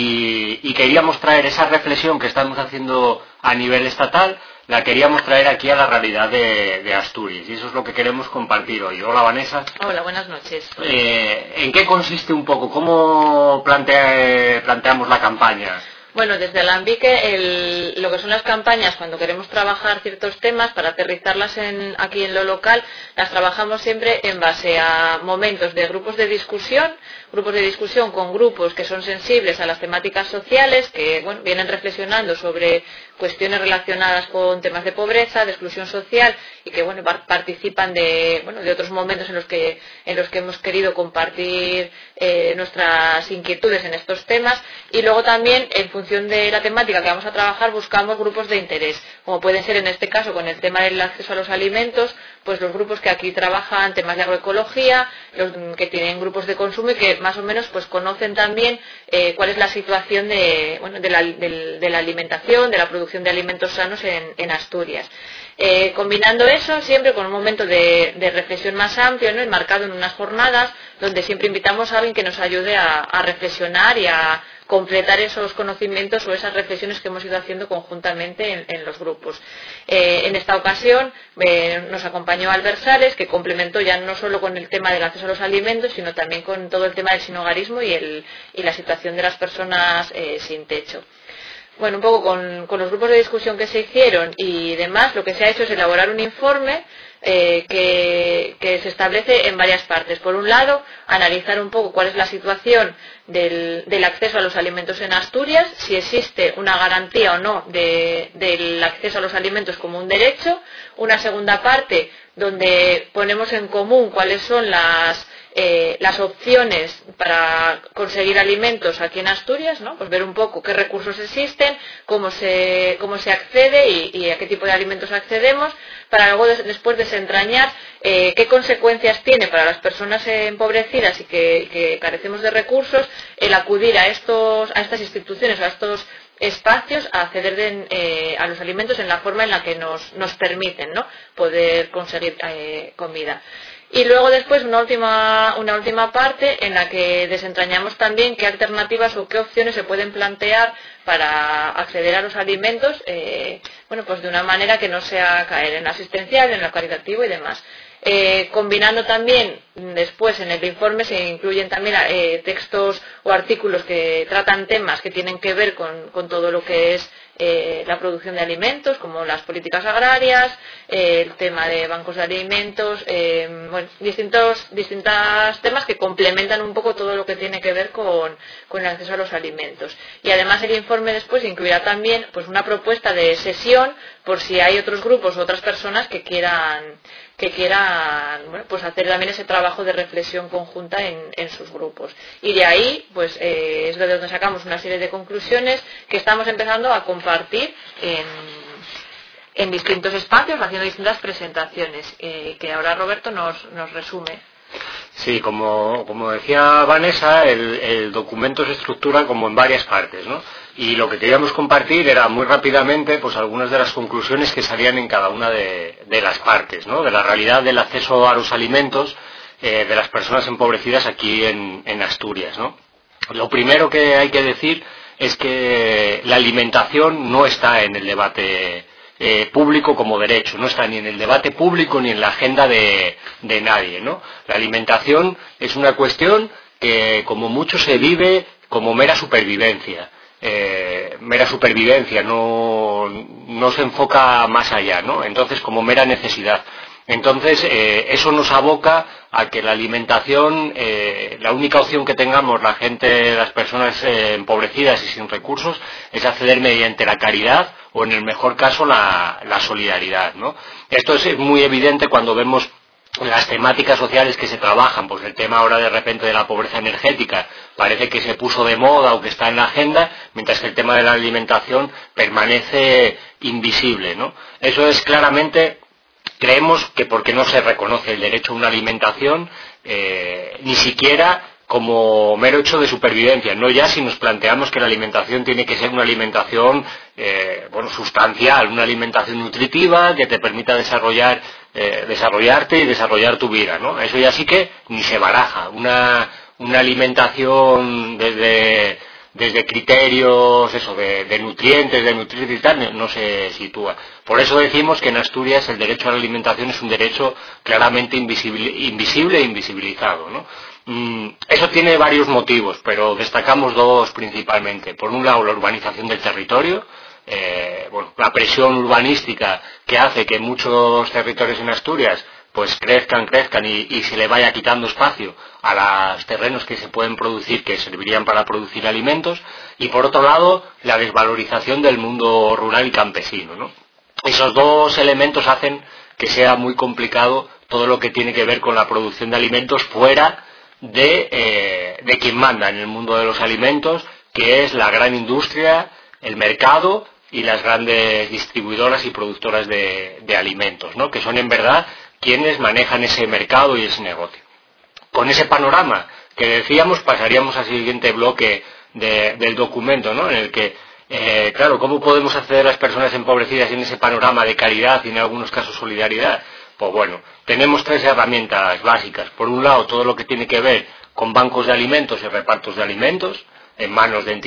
y queríamos traer esa reflexión que estamos haciendo a nivel estatal. La queríamos traer aquí a la realidad de Asturias y eso es lo que queremos compartir hoy. Hola Vanessa. Hola, buenas noches. ¿En qué consiste un poco? ¿Cómo planteamos la campaña? Bueno, desde Alambique, lo que son las campañas, cuando queremos trabajar ciertos temas para aterrizarlas aquí en lo local, las trabajamos siempre en base a momentos de grupos de discusión con grupos que son sensibles a las temáticas sociales, que vienen reflexionando sobre cuestiones relacionadas con temas de pobreza, de exclusión social y que participan de otros momentos en los que hemos querido compartir nuestras inquietudes en estos temas, y luego también en función de la temática que vamos a trabajar buscamos grupos de interés, como pueden ser en este caso con el tema del acceso a los alimentos, pues los grupos que aquí trabajan temas de agroecología, los que tienen grupos de consumo y que más o menos pues conocen también cuál es la situación de la alimentación, de la producción de alimentos sanos en Asturias. Combinando eso siempre con un momento de reflexión más amplio, ¿no?, enmarcado en unas jornadas donde siempre invitamos a alguien que nos ayude a reflexionar y a completar esos conocimientos o esas reflexiones que hemos ido haciendo conjuntamente en los grupos. En esta ocasión nos acompañó Albert Sales, que complementó ya no solo con el tema del acceso a los alimentos, sino también con todo el tema del sinhogarismo y la situación de las personas sin techo. Bueno, un poco con los grupos de discusión que se hicieron y demás, lo que se ha hecho es elaborar un informe que se establece en varias partes. Por un lado, analizar un poco cuál es la situación del acceso a los alimentos en Asturias, si existe una garantía o no del acceso a los alimentos como un derecho. Una segunda parte donde ponemos en común cuáles son las las opciones para conseguir alimentos aquí en Asturias, ¿no? Pues ver un poco qué recursos existen, cómo se accede y a qué tipo de alimentos accedemos, para luego después desentrañar qué consecuencias tiene para las personas empobrecidas y que carecemos de recursos el acudir a estas instituciones o a estos espacios a acceder a los alimentos en la forma en la que nos permiten, ¿no? Poder conseguir comida. Y luego después una última parte en la que desentrañamos también qué alternativas o qué opciones se pueden plantear para acceder a los alimentos, pues de una manera que no sea caer en lo asistencial, en lo caritativo y demás. Combinando también, después en el informe se incluyen también textos o artículos que tratan temas que tienen que ver con todo lo que es la producción de alimentos, como las políticas agrarias, el tema de bancos de alimentos, distintos temas que complementan un poco todo lo que tiene que ver con el acceso a los alimentos. Y además el informe después incluirá también pues una propuesta de sesión por si hay otros grupos o otras personas que quieran pues hacer también ese trabajo de reflexión conjunta en sus grupos. Y de ahí pues es de donde sacamos una serie de conclusiones que estamos empezando a compartir en distintos espacios, haciendo distintas presentaciones, que ahora Roberto nos resume. Sí, como decía Vanessa, el documento se estructura como en varias partes, ¿no? Y lo que queríamos compartir era muy rápidamente pues algunas de las conclusiones que salían en cada una de las partes, ¿no? De la realidad del acceso a los alimentos de las personas empobrecidas aquí en Asturias, ¿no? Lo primero que hay que decir es que la alimentación no está en el debate público como derecho, no está ni en el debate público ni en la agenda de nadie, ¿no? La alimentación es una cuestión que como mucho se vive como mera supervivencia, no se enfoca más allá, ¿no? Entonces como mera necesidad. Entonces eso nos aboca a que la alimentación, la única opción que tengamos la gente, las personas empobrecidas y sin recursos, es acceder mediante la caridad o en el mejor caso la solidaridad, ¿no? Esto es muy evidente cuando vemos las temáticas sociales que se trabajan, pues el tema ahora de repente de la pobreza energética parece que se puso de moda o que está en la agenda, mientras que el tema de la alimentación permanece invisible, ¿no? Eso es claramente, creemos que porque no se reconoce el derecho a una alimentación, ni siquiera como mero hecho de supervivencia, no ya si nos planteamos que la alimentación tiene que ser una alimentación sustancial, una alimentación nutritiva que te permita desarrollarte y desarrollar tu vida, ¿no? Eso ya sí que ni se baraja, una alimentación desde criterios de nutrientes, de nutrientes y tal, no se sitúa. Por eso decimos que en Asturias el derecho a la alimentación es un derecho claramente invisible e invisibilizado, ¿no? Eso tiene varios motivos, pero destacamos dos principalmente. Por un lado, la urbanización del territorio, la presión urbanística que hace que muchos territorios en Asturias pues crezcan y se le vaya quitando espacio a los terrenos que se pueden producir, que servirían para producir alimentos, y por otro lado, la desvalorización del mundo rural y campesino, ¿no? Esos dos elementos hacen que sea muy complicado todo lo que tiene que ver con la producción de alimentos fuera de quien manda en el mundo de los alimentos, que es la gran industria, el mercado y las grandes distribuidoras y productoras de alimentos, ¿no? Que son en verdad quienes manejan ese mercado y ese negocio. Con ese panorama que decíamos, pasaríamos al siguiente bloque del documento, ¿no? En el que, ¿cómo podemos acceder a las personas empobrecidas en ese panorama de caridad y en algunos casos solidaridad? Pues bueno, tenemos tres herramientas básicas. Por un lado, todo lo que tiene que ver con bancos de alimentos y repartos de alimentos, en manos de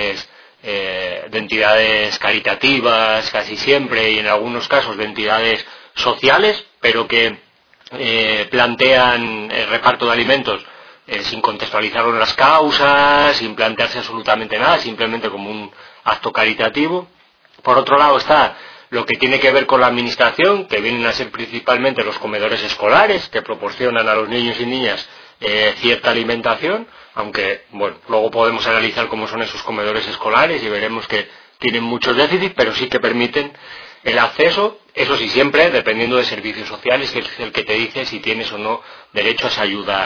entidades caritativas casi siempre, y en algunos casos de entidades sociales, pero que plantean el reparto de alimentos sin contextualizar las causas, sin plantearse absolutamente nada, simplemente como un acto caritativo. Por otro lado está lo que tiene que ver con la administración, que vienen a ser principalmente los comedores escolares, que proporcionan a los niños y niñas cierta alimentación, aunque luego podemos analizar cómo son esos comedores escolares y veremos que tienen muchos déficits, pero sí que permiten el acceso, eso sí siempre dependiendo de servicios sociales, que es el que te dice si tienes o no derecho a esa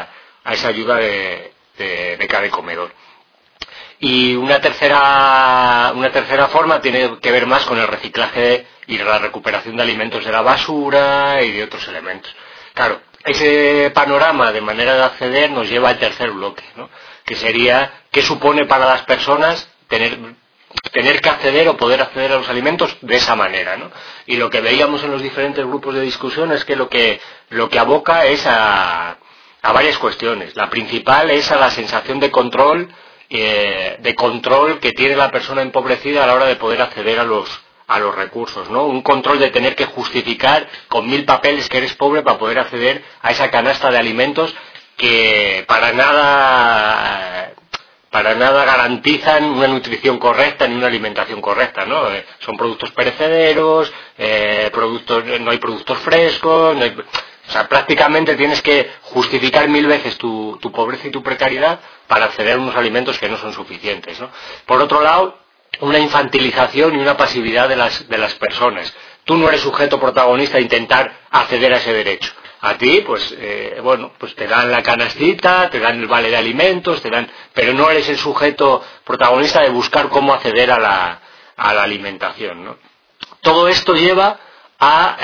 ayuda de beca de comedor. Y una tercera forma tiene que ver más con el reciclaje y la recuperación de alimentos de la basura y de otros elementos. Claro, ese panorama de manera de acceder nos lleva al tercer bloque, ¿no? Que sería qué supone para las personas tener que acceder o poder acceder a los alimentos de esa manera, ¿no? Y lo que veíamos en los diferentes grupos de discusión es que lo que aboca es a varias cuestiones. La principal es a la sensación de control que tiene la persona empobrecida a la hora de poder acceder a los recursos, ¿no? Un control de tener que justificar con 1000 papeles que eres pobre para poder acceder a esa canasta de alimentos que para nada garantizan una nutrición correcta ni una alimentación correcta, ¿no? Son productos perecederos, no hay productos frescos, o sea, prácticamente tienes que justificar 1000 veces tu pobreza y tu precariedad para acceder a unos alimentos que no son suficientes, ¿no? Por otro lado, una infantilización y una pasividad de las personas. Tú no eres sujeto protagonista de intentar acceder a ese derecho. A ti, pues te dan la canastita, te dan el vale de alimentos, pero no eres el sujeto protagonista de buscar cómo acceder a la alimentación, ¿no? Todo esto lleva a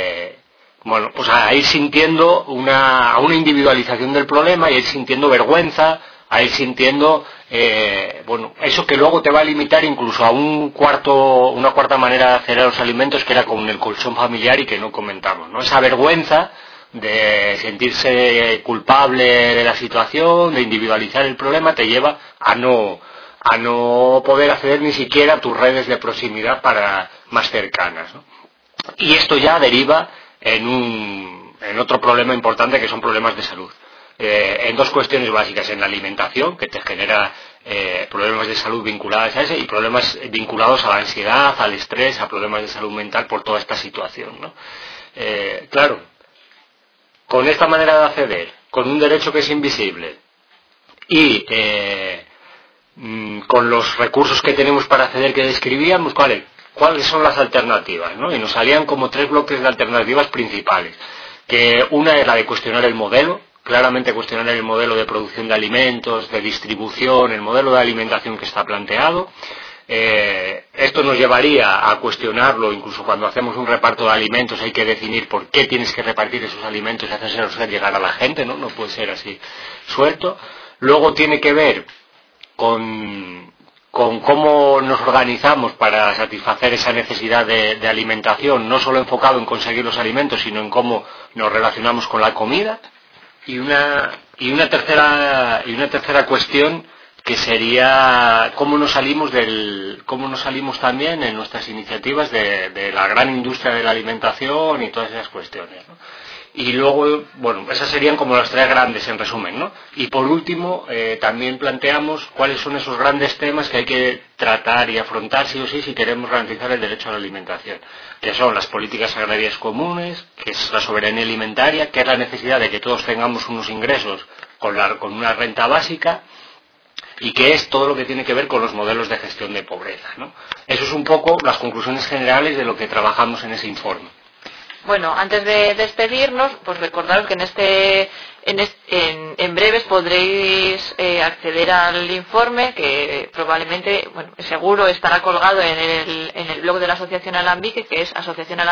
ir sintiendo a una individualización del problema y a ir sintiendo vergüenza, a ir sintiendo eso que luego te va a limitar incluso a una cuarta manera de acceder a los alimentos, que era con el colchón familiar y que no comentamos, ¿no? Esa vergüenza de sentirse culpable de la situación, de individualizar el problema, te lleva a no poder acceder ni siquiera a tus redes de proximidad más cercanas, ¿no? Y esto ya deriva en otro problema importante, que son problemas de salud. En dos cuestiones básicas: en la alimentación, que te genera problemas de salud vinculados a ese, y problemas vinculados a la ansiedad, al estrés, a problemas de salud mental por toda esta situación, ¿no? Claro, con esta manera de acceder, con un derecho que es invisible y con los recursos que tenemos para acceder que describíamos, ¿cuáles son las alternativas, ¿no? Y nos salían como 3 bloques de alternativas principales, que una es la de cuestionar el modelo, claramente cuestionar el modelo de producción de alimentos, de distribución, el modelo de alimentación que está planteado. Esto nos llevaría a cuestionarlo. Incluso cuando hacemos un reparto de alimentos hay que definir por qué tienes que repartir esos alimentos y hacérselos llegar a la gente, ¿no? No puede ser así suelto. Luego tiene que ver con cómo nos organizamos para satisfacer esa necesidad de alimentación, no solo enfocado en conseguir los alimentos, sino en cómo nos relacionamos con la comida. Y una tercera cuestión, que sería cómo nos salimos también en nuestras iniciativas de la gran industria de la alimentación y todas esas cuestiones, ¿no? Y luego, esas serían como las 3 grandes en resumen, ¿no? Y por último, también planteamos cuáles son esos grandes temas que hay que tratar y afrontar sí o sí si queremos garantizar el derecho a la alimentación, que son las políticas agrarias comunes, que es la soberanía alimentaria, que es la necesidad de que todos tengamos unos ingresos con una renta básica, y que es todo lo que tiene que ver con los modelos de gestión de pobreza, ¿no? Eso es un poco las conclusiones generales de lo que trabajamos en ese informe. Bueno, antes de despedirnos, pues recordaros que en breves podréis acceder al informe, que probablemente, seguro estará colgado en el blog de la Asociación Alambique, que es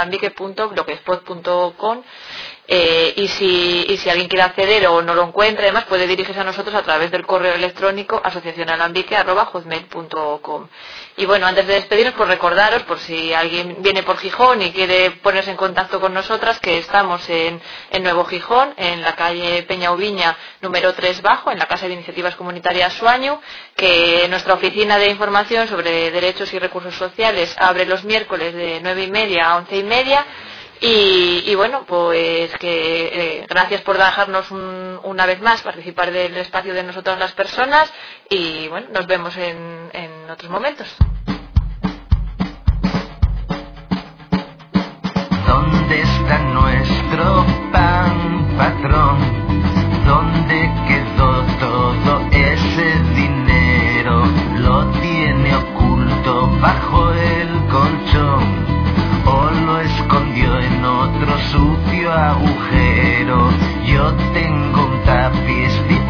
asociacionalambique.blogspot.com. Y si alguien quiere acceder o no lo encuentra, además puede dirigirse a nosotros a través del correo electrónico asociacionalambique@hotmail.com. Y antes de despedirnos, pues recordaros, por si alguien viene por Gijón y quiere ponerse en contacto con nosotras, que estamos en Nuevo Gijón, en la calle Peña Ubiña, número 3 bajo, en la Casa de Iniciativas Comunitarias Suaño, que nuestra oficina de información sobre derechos y recursos sociales abre los miércoles de 9:30 a 11:30. Y pues que gracias por dejarnos una vez más participar del espacio de nosotras las personas, y nos vemos en otros momentos. ¿Dónde está nuestro pan, patrón? ¿Dónde quedó todo ese dinero? Lo tiene oculto bajo el colchón, o lo escondió en otro sucio agujero. Yo tengo un tapiz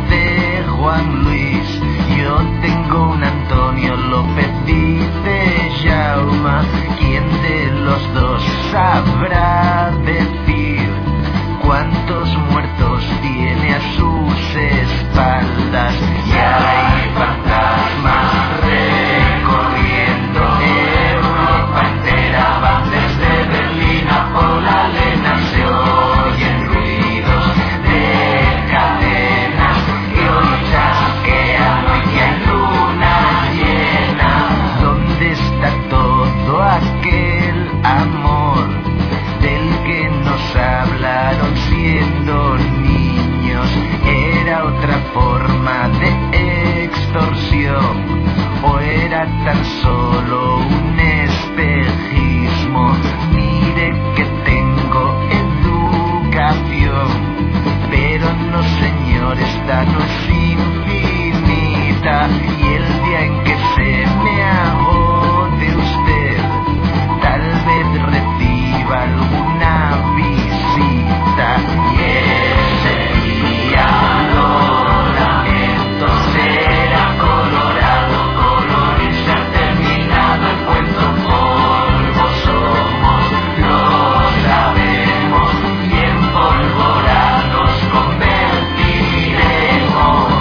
Juan Luis, yo tengo un Antonio López, dice Jauma. ¿Quién de los dos sabrá decir cuántos muertos tiene a sus espaldas? Y hay fantasmas recorriendo Europa entera, van desde Berlín a Polalena, se oyen ruidos de cadenas que hoy chasquean, hoy que hay luna llena. ¿Dónde está todo aquel amor del que nos hablaron siendo niños? ¿Era otra forma de extorsión o era tan solo un espejismo? Mire que tengo educación, pero no señor, esta no es infinita. Y el día en que se me agote usted, tal vez reciba alguna visita. Y ese día lo lamento, será colorado, colorista terminado el cuento. Polvo somos, lo sabemos, y en pólvora nos convertiremos.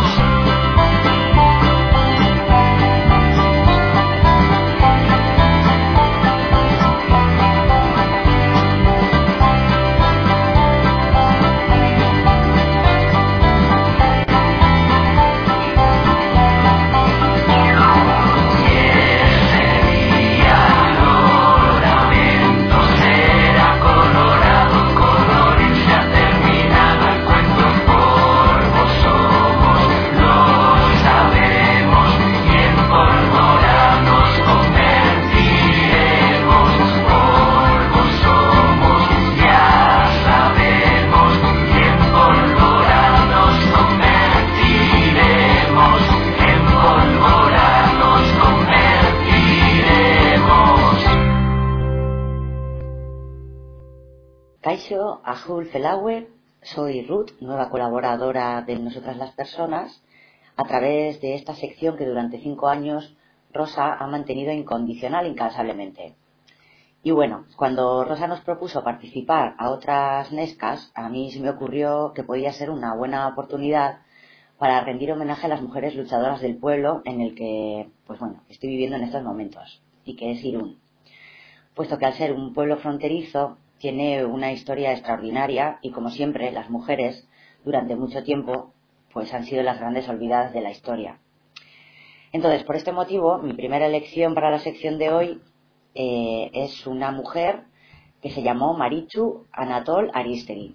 Kaixo, Azul Felauer, soy Ruth, nueva colaboradora de Nosotras las Personas, a través de esta sección que durante 5 años Rosa ha mantenido incondicional incansablemente. Y bueno, cuando Rosa nos propuso participar a otras Nescas, a mí se me ocurrió que podía ser una buena oportunidad para rendir homenaje a las mujeres luchadoras del pueblo en el que, pues bueno, estoy viviendo en estos momentos, y que es Irún. Puesto que al ser un pueblo fronterizo, tiene una historia extraordinaria y, como siempre, las mujeres, durante mucho tiempo, pues han sido las grandes olvidadas de la historia. Entonces, por este motivo, mi primera elección para la sección de hoy es una mujer que se llamó Marichu Anatol Aristegui.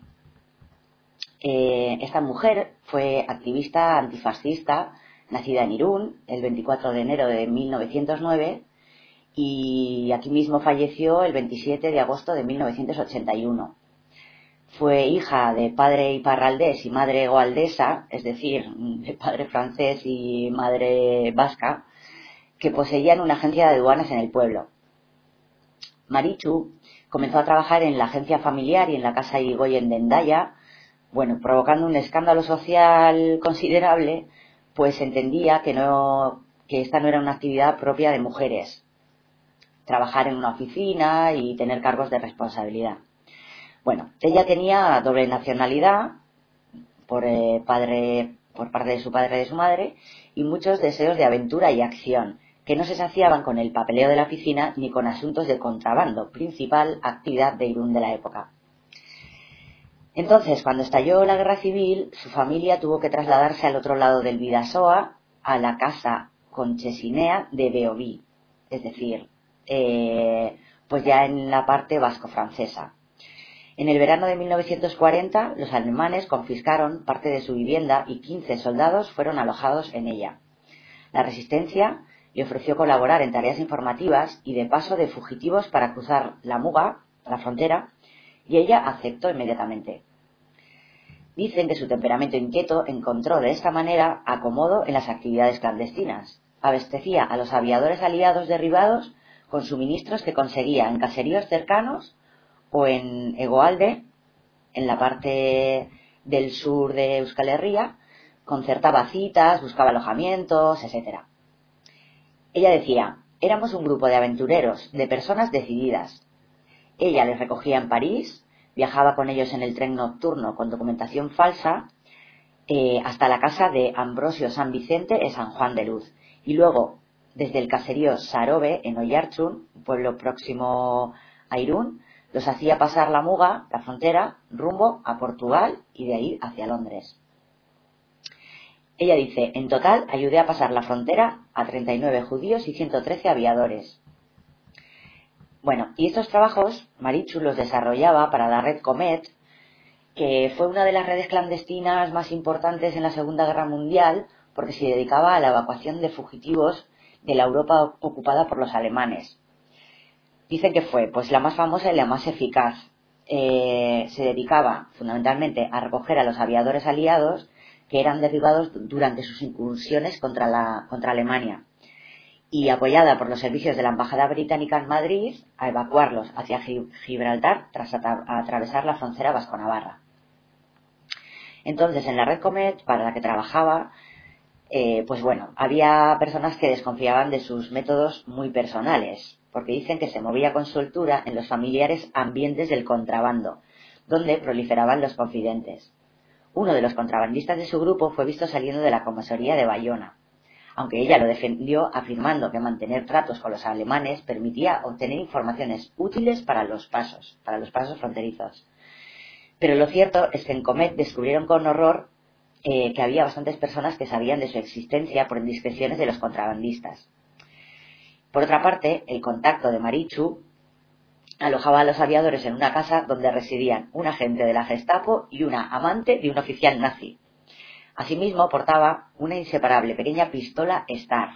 Esta mujer fue activista antifascista, nacida en Irún el 24 de enero de 1909, y aquí mismo falleció el 27 de agosto de 1981. Fue hija de padre iparraldés y madre goaldesa, es decir, de padre francés y madre vasca, que poseían una agencia de aduanas en el pueblo. Marichu comenzó a trabajar en la agencia familiar y en la casa Irigoyen de Hendaya, bueno, provocando un escándalo social considerable, pues entendía que esta no era una actividad propia de mujeres. Trabajar en una oficina y tener cargos de responsabilidad. Bueno, ella tenía doble nacionalidad por parte de su padre y de su madre, y muchos deseos de aventura y acción, que no se saciaban con el papeleo de la oficina ni con asuntos de contrabando, principal actividad de Irún de la época. Entonces, cuando estalló la guerra civil, su familia tuvo que trasladarse al otro lado del Bidasoa, a la casa Conchesinea de Beoví, es decir, pues ya en la parte vasco-francesa. En el verano de 1940, los alemanes confiscaron parte de su vivienda y 15 soldados fueron alojados en ella. La resistencia le ofreció colaborar en tareas informativas y de paso de fugitivos para cruzar la Muga, la frontera, y ella aceptó inmediatamente. Dicen que su temperamento inquieto encontró de esta manera acomodo en las actividades clandestinas. Abastecía a los aviadores aliados derribados con suministros que conseguía en caseríos cercanos o en Egoalde, en la parte del sur de Euskal Herria, concertaba citas, buscaba alojamientos, etc. Ella decía: éramos un grupo de aventureros, de personas decididas. Ella les recogía en París, viajaba con ellos en el tren nocturno con documentación falsa hasta la casa de Ambrosio San Vicente en San Juan de Luz, y luego desde el caserío Sarobe en Oiartzun, un pueblo próximo a Irún, los hacía pasar la Muga, la frontera, rumbo a Portugal y de ahí hacia Londres. Ella dice: en total ayudé a pasar la frontera a 39 judíos y 113 aviadores. Bueno, y estos trabajos Marichu los desarrollaba para la red Comet, que fue una de las redes clandestinas más importantes en la Segunda Guerra Mundial, porque se dedicaba a la evacuación de fugitivos de la Europa ocupada por los alemanes. Dicen que fue pues la más famosa y la más eficaz. Se dedicaba fundamentalmente a recoger a los aviadores aliados que eran derribados durante sus incursiones contra Alemania, y apoyada por los servicios de la Embajada Británica en Madrid, a evacuarlos hacia Gibraltar tras atravesar la frontera vasco-navarra. Entonces, en la red Comet, para la que trabajaba, pues bueno, había personas que desconfiaban de sus métodos muy personales, porque dicen que se movía con soltura en los familiares ambientes del contrabando, donde proliferaban los confidentes. Uno de los contrabandistas de su grupo fue visto saliendo de la comisaría de Bayona, aunque ella lo defendió afirmando que mantener tratos con los alemanes permitía obtener informaciones útiles para los pasos fronterizos. Pero lo cierto es que en Comet descubrieron con horror que había bastantes personas que sabían de su existencia por indiscreciones de los contrabandistas. Por otra parte, el contacto de Marichu alojaba a los aviadores en una casa donde residían un agente de la Gestapo y una amante de un oficial nazi. Asimismo, portaba una inseparable pequeña pistola Star,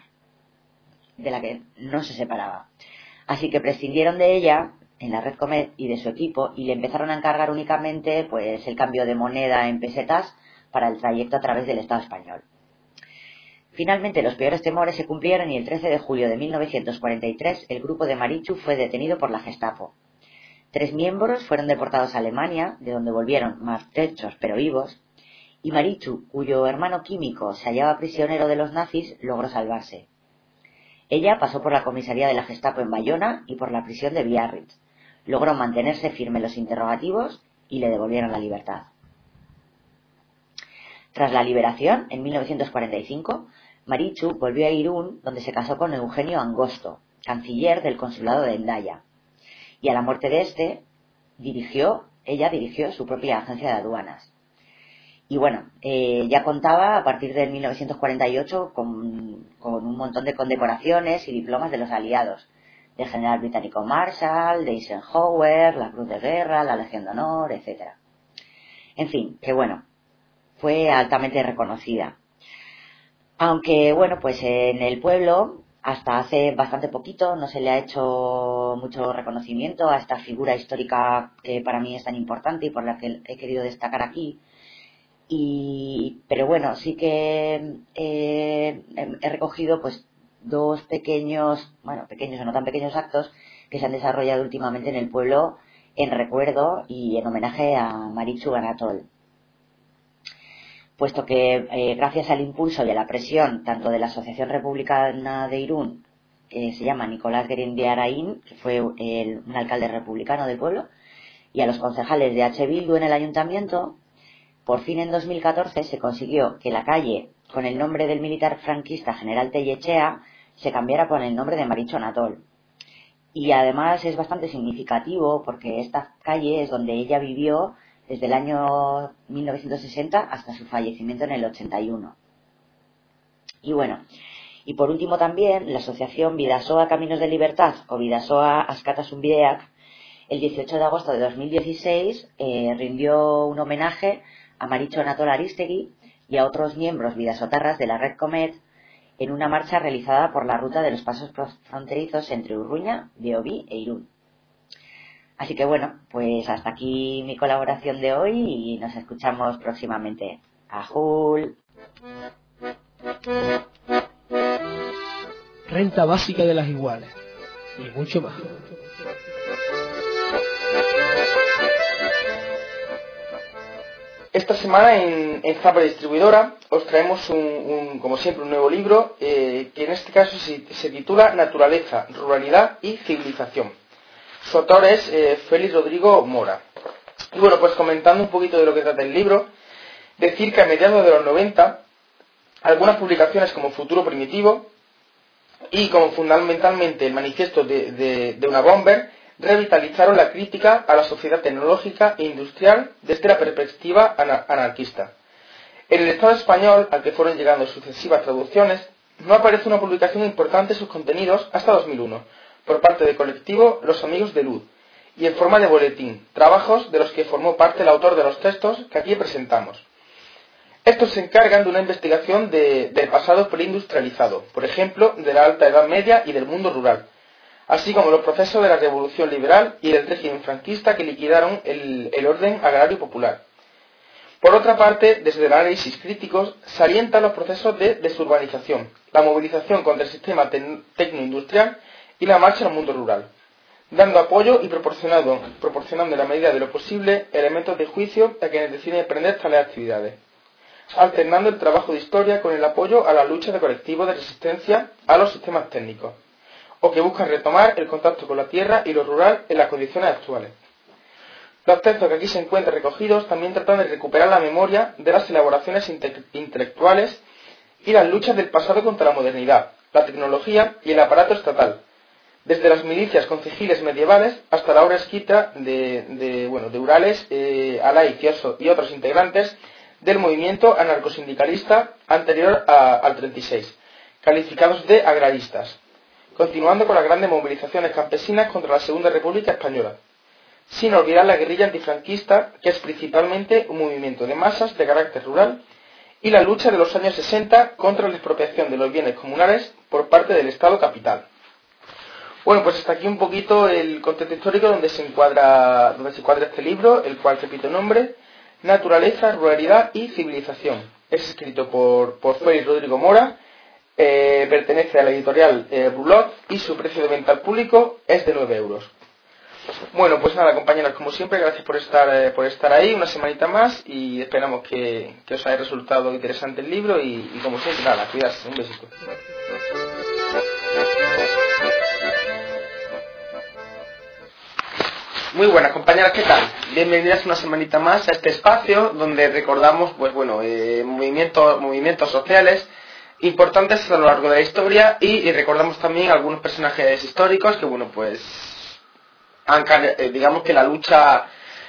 de la que no se separaba. Así que prescindieron de ella en la red Comet y de su equipo, y le empezaron a encargar únicamente pues el cambio de moneda en pesetas para el trayecto a través del Estado español. Finalmente, los peores temores se cumplieron y el 13 de julio de 1943 el grupo de Marichu fue detenido por la Gestapo. 3 miembros fueron deportados a Alemania, de donde volvieron maltrechos pero vivos, y Marichu, cuyo hermano químico se hallaba prisionero de los nazis, logró salvarse. Ella pasó por la comisaría de la Gestapo en Bayona y por la prisión de Biarritz. Logró mantenerse firme en los interrogativos y le devolvieron la libertad. Tras la liberación, en 1945, Marichu volvió a Irún, donde se casó con Eugenio Angosto, canciller del consulado de Hendaya. Y a la muerte de este, ella dirigió su propia agencia de aduanas. Y bueno, ya contaba a partir de 1948 con un montón de condecoraciones y diplomas de los aliados, del general británico Marshall, de Eisenhower, la Cruz de Guerra, la Legión de Honor, etc. En fin, que bueno, fue altamente reconocida. Aunque bueno, pues en el pueblo, hasta hace bastante poquito, no se le ha hecho mucho reconocimiento a esta figura histórica que para mí es tan importante y por la que he querido destacar aquí. Pero bueno, sí que he recogido pues 2 pequeños o no tan pequeños actos que se han desarrollado últimamente en el pueblo en recuerdo y en homenaje a Marichu Anatol. Puesto que gracias al impulso y a la presión tanto de la Asociación Republicana de Irún, que se llama Nicolás Guerin de Araín, que fue un alcalde republicano del pueblo, y a los concejales de H. Bildu en el ayuntamiento, por fin en 2014 se consiguió que la calle con el nombre del militar franquista General Tellechea se cambiara por el nombre de Marichu Anatol. Y además es bastante significativo porque esta calle es donde ella vivió desde el año 1960 hasta su fallecimiento en el 81. Y bueno, y por último también la asociación Bidasoa Caminos de Libertad o Bidasoa Askatasuna Bideak, el 18 de agosto de 2016 rindió un homenaje a Marichu Anatol Aristegui y a otros miembros bidasotarras de la red Comet en una marcha realizada por la ruta de los pasos fronterizos entre Urruña, Biobí e Irún. Así que bueno, pues hasta aquí mi colaboración de hoy y nos escuchamos próximamente. ¡Ajul! Renta básica de las iguales y mucho más. Esta semana en Zappa Distribuidora os traemos como siempre un nuevo libro que en este caso se titula Naturaleza, Ruralidad y Civilización. Su autor es Félix Rodrigo Mora. Y bueno, pues comentando un poquito de lo que trata el libro, decir que a mediados de los 90 algunas publicaciones como Futuro Primitivo y como fundamentalmente el manifiesto de una bomber revitalizaron la crítica a la sociedad tecnológica e industrial desde la perspectiva anarquista. En el Estado español, al que fueron llegando sucesivas traducciones, no aparece una publicación importante en sus contenidos hasta 2001, por parte del colectivo Los Amigos de Luz, y en forma de boletín, trabajos de los que formó parte el autor de los textos que aquí presentamos. Estos se encargan de una investigación del pasado preindustrializado, por ejemplo, de la Alta Edad Media y del mundo rural, así como los procesos de la Revolución Liberal y del régimen franquista que liquidaron el orden agrario popular. Por otra parte, desde el análisis críticos, se alientan los procesos de desurbanización, la movilización contra el sistema tecnoindustrial y la marcha al mundo rural, dando apoyo y proporcionando en la medida de lo posible elementos de juicio a quienes deciden emprender tales actividades, alternando el trabajo de historia con el apoyo a la lucha de colectivos de resistencia a los sistemas técnicos, o que buscan retomar el contacto con la tierra y lo rural en las condiciones actuales. Los textos que aquí se encuentran recogidos también tratan de recuperar la memoria de las elaboraciones intelectuales y las luchas del pasado contra la modernidad, la tecnología y el aparato estatal, desde las milicias concejiles medievales hasta la obra escrita de Urales, Alay, Fioso y otros integrantes del movimiento anarcosindicalista anterior al 36, calificados de agraristas, continuando con las grandes movilizaciones campesinas contra la Segunda República Española, sin olvidar la guerrilla antifranquista, que es principalmente un movimiento de masas de carácter rural, y la lucha de los años 60 contra la expropiación de los bienes comunales por parte del Estado capital. Bueno, pues hasta aquí un poquito el contexto histórico donde se encuadra este libro, el cual repito el nombre, Naturaleza, Ruralidad y Civilización. Es escrito por Félix Rodrigo Mora, pertenece a la editorial Bulot y su precio de venta al público es de 9 euros. Bueno, pues nada, compañeros, como siempre, gracias por estar ahí una semanita más y esperamos que os haya resultado interesante el libro y como siempre, nada, cuidarse, un besito. Muy buenas, compañeras, ¿qué tal? Bienvenidas una semanita más a este espacio donde recordamos, pues bueno, movimientos sociales importantes a lo largo de la historia y recordamos también algunos personajes históricos que, bueno, pues digamos que la lucha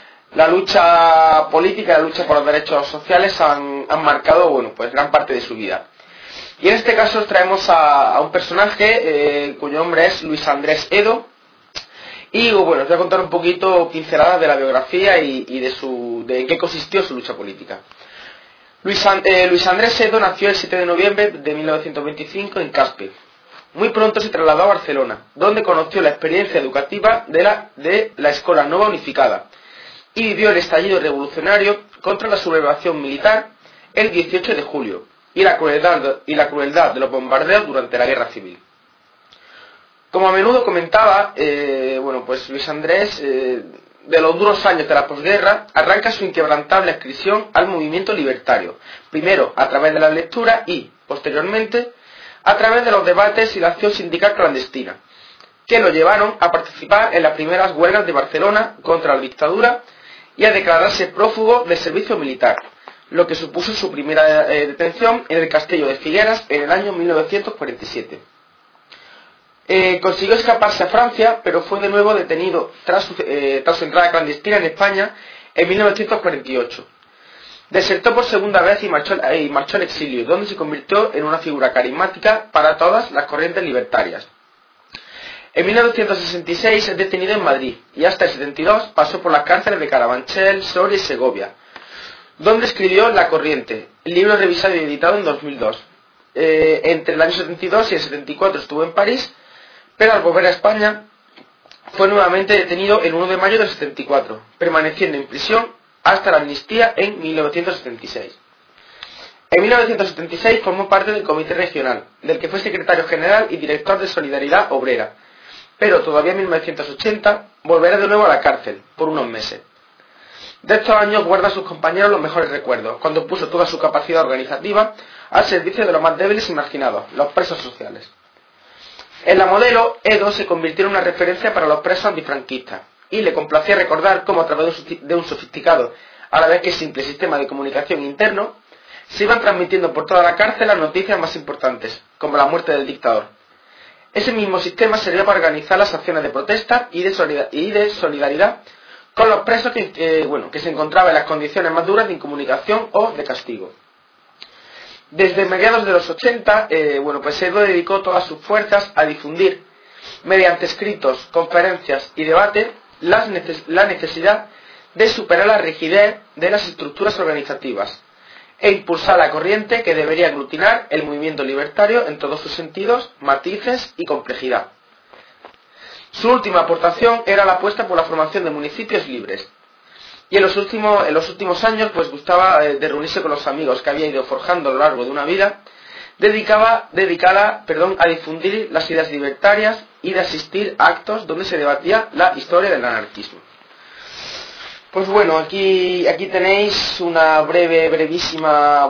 política, la lucha por los derechos sociales han marcado, bueno, pues gran parte de su vida. Y en este caso os traemos a un personaje cuyo nombre es Luis Andrés Edo. Y bueno, os voy a contar un poquito pinceladas de la biografía y de en qué consistió su lucha política. Luis Andrés Edo nació el 7 de noviembre de 1925 en Caspe. Muy pronto se trasladó a Barcelona, donde conoció la experiencia educativa de la Escola Nova Unificada y vivió el estallido revolucionario contra la sublevación militar el 18 de julio y la crueldad de los bombardeos durante la Guerra Civil. Como a menudo comentaba, pues Luis Andrés, de los duros años de la posguerra, arranca su inquebrantable adscripción al movimiento libertario, primero a través de la lectura y, posteriormente, a través de los debates y la acción sindical clandestina, que lo llevaron a participar en las primeras huelgas de Barcelona contra la dictadura y a declararse prófugo del servicio militar, lo que supuso su primera detención en el castillo de Figueras en el año 1947. Consiguió escaparse a Francia, pero fue de nuevo detenido tras su entrada clandestina en España en 1948. Desertó por segunda vez y marchó al exilio, donde se convirtió en una figura carismática para todas las corrientes libertarias. En 1966 es detenido en Madrid y hasta el 72 pasó por las cárceles de Carabanchel, Soria y Segovia, donde escribió La Corriente, el libro revisado y editado en 2002. Entre el año 72 y el 74 estuvo en París, pero al volver a España fue nuevamente detenido el 1 de mayo del 74, permaneciendo en prisión hasta la amnistía en 1976. En 1976 formó parte del Comité Regional, del que fue secretario general y director de Solidaridad Obrera, pero todavía en 1980 volverá de nuevo a la cárcel, por unos meses. De estos años guarda a sus compañeros los mejores recuerdos, cuando puso toda su capacidad organizativa al servicio de los más débiles y marginados, los presos sociales. En La Modelo, Edo se convirtió en una referencia para los presos antifranquistas, y le complacía recordar cómo a través de un sofisticado, a la vez que simple sistema de comunicación interno, se iban transmitiendo por toda la cárcel las noticias más importantes, como la muerte del dictador. Ese mismo sistema servía para organizar las acciones de protesta y de solidaridad con los presos que se encontraban en las condiciones más duras de incomunicación o de castigo. Desde mediados de los 80, pues Edo dedicó todas sus fuerzas a difundir, mediante escritos, conferencias y debates, la necesidad de superar la rigidez de las estructuras organizativas e impulsar la corriente que debería aglutinar el movimiento libertario en todos sus sentidos, matices y complejidad. Su última aportación era la apuesta por la formación de municipios libres. Y en los últimos años, pues gustaba de reunirse con los amigos que había ido forjando a lo largo de una vida, dedicada a difundir las ideas libertarias y de asistir a actos donde se debatía la historia del anarquismo. Pues bueno, aquí tenéis una brevísima,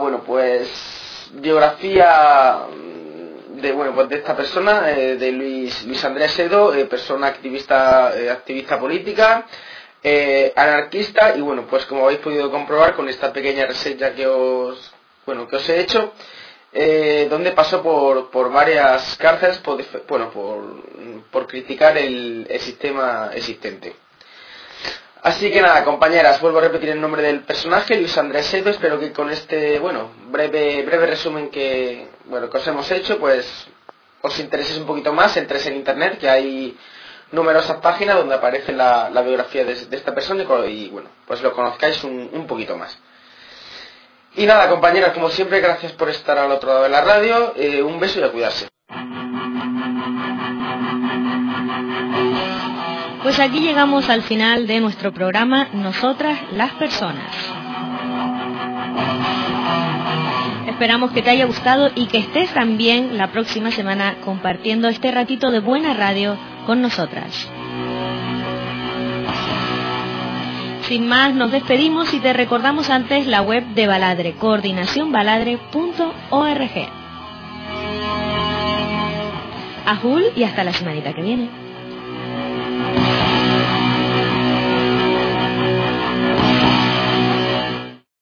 biografía de esta persona, de Luis Andrés Edo, persona activista política, anarquista, y pues como habéis podido comprobar con esta pequeña reseña que os he hecho, donde pasó por varias cárceles por criticar el sistema existente. Así que nada, compañeras, vuelvo a repetir el nombre del personaje, Luis Andrés Edo. Espero que con este breve resumen que os hemos hecho, pues os intereséis un poquito más. Entréis en internet, que hay numerosas páginas donde aparece la biografía de esta persona y pues lo conozcáis un poquito más. Y nada, compañeras, como siempre, gracias por estar al otro lado de la radio. Un beso y a cuidarse. Pues aquí llegamos al final de nuestro programa Nosotras las Personas. Esperamos que te haya gustado y que estés también la próxima semana compartiendo este ratito de buena radio con nosotras. Sin más, nos despedimos y te recordamos antes la web de Baladre, coordinacionbaladre.org. Ajul y hasta la semanita que viene.